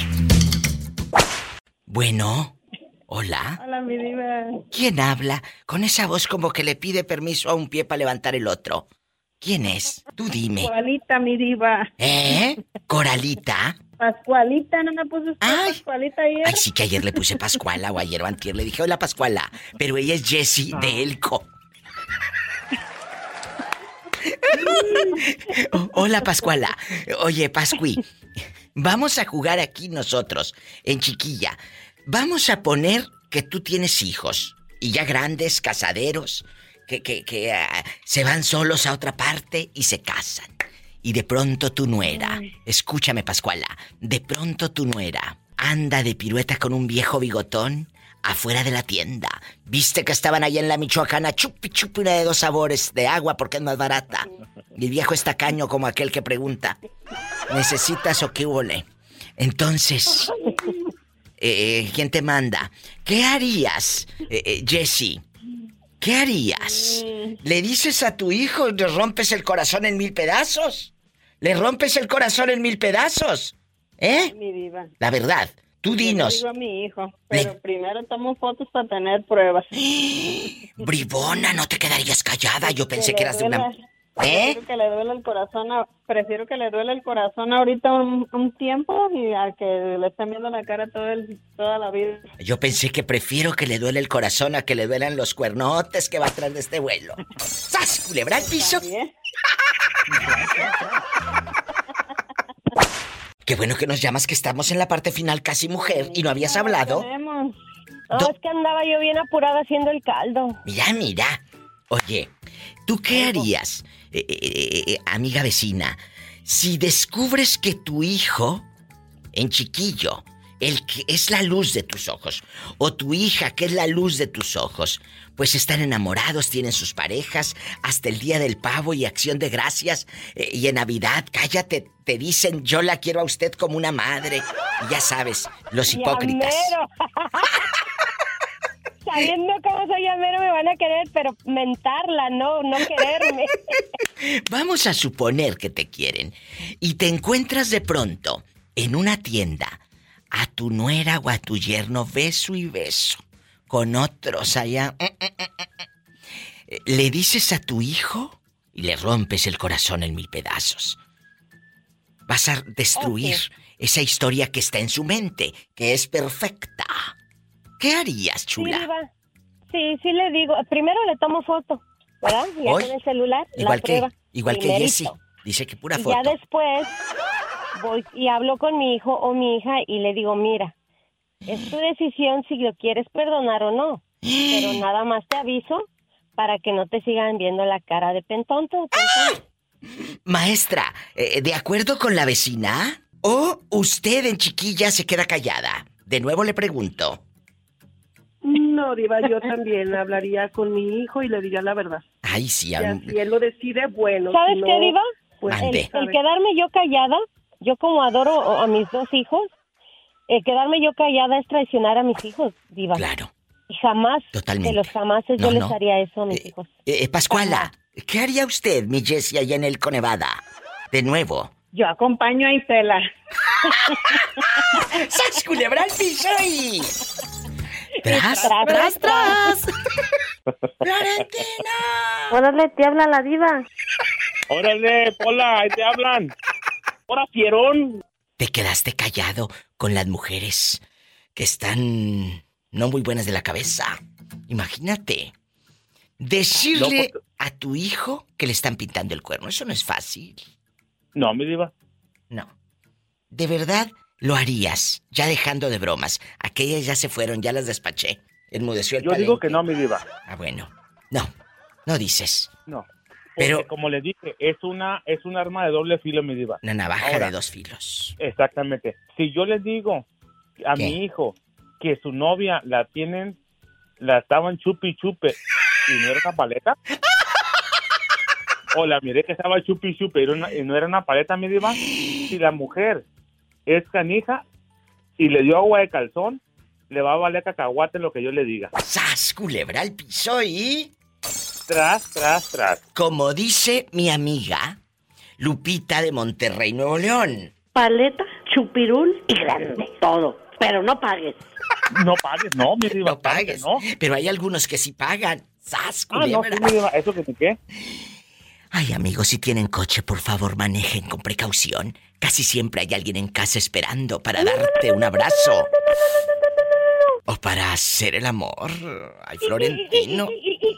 Bueno, hola. Hola, mi diva. ¿Quién habla? Con esa voz como que le pide permiso a un pie para levantar el otro. ¿Quién es? Tú dime. Pascualita, mi diva. ¿Eh? ¿Coralita? Pascualita, ¿no me puso usted Pascualita ayer? Ay, sí que ayer le puse Pascuala o ayer o antier le dije, hola Pascuala. Pero ella es Jessie de Elco. Oh, hola Pascuala. Oye, Pascui, vamos a jugar aquí nosotros, en Chiquilla. Vamos a poner que tú tienes hijos, y ya grandes, casaderos, que, que, que ah, se van solos a otra parte y se casan. Y de pronto tu nuera, escúchame Pascuala, de pronto tu nuera anda de pirueta con un viejo bigotón afuera de la tienda. Viste que estaban allá en la Michoacana, chupi chupi una de dos sabores de agua porque es más barata. Y el viejo es tacaño como aquel que pregunta, ¿necesitas o qué huele? Entonces, eh, ¿quién te manda? ¿Qué harías, eh, eh, Jessie? ¿Qué harías? ¿Le dices a tu hijo y le rompes el corazón en mil pedazos? ¿Le rompes el corazón en mil pedazos? ¿Eh? Mi diva. La verdad, tú dinos. Yo digo a mi hijo, pero Le... primero tomo fotos para tener pruebas. Bribona, no te quedarías callada. Yo pensé que, que eras de una... ¿Eh? Prefiero que le duele el corazón, a... prefiero que le duele el corazón ahorita un, un tiempo y a que le estén viendo la cara todo el, toda la vida. Yo pensé que prefiero que le duele el corazón a que le duelan los cuernotes que va atrás de este vuelo. ¡Sas, culebra al piso! Qué bueno que nos llamas, que estamos en la parte final casi mujer y no habías no, hablado. No, Do... es que andaba yo bien apurada haciendo el caldo. Mira, mira. Oye, ¿tú qué harías, eh, eh, eh, amiga vecina, si descubres que tu hijo, en chiquillo, el que es la luz de tus ojos, o tu hija, que es la luz de tus ojos, pues están enamorados, tienen sus parejas, hasta el día del pavo y acción de gracias, eh, y en Navidad, cállate, te dicen, yo la quiero a usted como una madre, y ya sabes, los hipócritas. Sabiendo cómo soy llamero me van a querer, pero mentarla, no, no quererme. Vamos a suponer que te quieren y te encuentras de pronto en una tienda a tu nuera o a tu yerno beso y beso con otros allá. Le dices a tu hijo y le rompes el corazón en mil pedazos. Vas a destruir okay. esa historia que está en su mente, que es perfecta. ¿Qué harías, chula? Sí, Diva. Sí, sí le digo. Primero le tomo foto, ¿verdad? Ya con el celular, igual la que, prueba. Igual que Jessie. Dice que pura y foto. Ya después voy y hablo con mi hijo o mi hija y le digo, mira, es tu decisión si lo quieres perdonar o no. Pero nada más te aviso para que no te sigan viendo la cara de pentonto. pentonto. Maestra, eh, ¿de acuerdo con la vecina? ¿O usted en chiquilla se queda callada? De nuevo le pregunto. No, Diva, yo también hablaría con mi hijo y le diría la verdad. Ay, sí. A... Y si él lo decide, bueno. ¿Sabes si no, qué, Diva? Pues, el, el quedarme yo callada, yo como adoro a mis dos hijos, el quedarme yo callada es traicionar a mis hijos, Diva. Claro. Y jamás, Totalmente. de los jamases, no, yo no. les haría eso a mis eh, hijos. Eh, Pascuala, ¿qué haría usted, mi Jessie, allá en el Conevada? De nuevo. Yo acompaño a Isela. ¡Sas, culebra al piso y... ¡Tras, tras, tras, tras! ¡Florentina! Órale, te habla la Diva. Órale, Pola, ahí te hablan. ¡Hora, fierón! Te quedaste callado con las mujeres que están no muy buenas de la cabeza. Imagínate. Decirle no, porque... a tu hijo que le están pintando el cuerno. Eso no es fácil. No, mi Diva. No. De verdad... Lo harías, ya dejando de bromas. Aquellas ya se fueron, ya las despaché. Enmudeció el Yo palenque. digo que no, mi Diva. Ah, bueno. No, no dices. No. Pero como le dije, es una es un arma de doble filo, mi Diva. Una navaja Ahora, de dos filos. Exactamente. Si yo les digo a ¿Qué? mi hijo que su novia la tienen, la estaban chupi chupe y no era una paleta. O la miré que estaba chupi chupe y, era una, y no era una paleta, mi Diva. Si la mujer es canija y le dio agua de calzón, le va a valer cacahuate lo que yo le diga. ¡Sas, culebra al piso y... Tras, tras, tras. Como dice mi amiga Lupita de Monterrey, Nuevo León. Paleta, chupirul y grande, todo. Pero no pagues. No pagues, no, mi Diva. No pagues, no. Pero hay algunos que sí pagan. ¡Sas, culebra! Ah, no, sí, mi Diva, ¿eso que te qué? Ay, amigos, si tienen coche, por favor, manejen con precaución. Casi siempre hay alguien en casa esperando para darte un abrazo. O para hacer el amor. Ay, Florentino.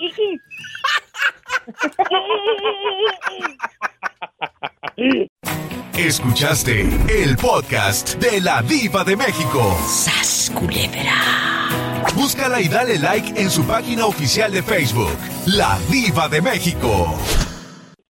Escuchaste el podcast de La Diva de México. ¡Sas, culebra! Búscala y dale like en su página oficial de Facebook, La Diva de México.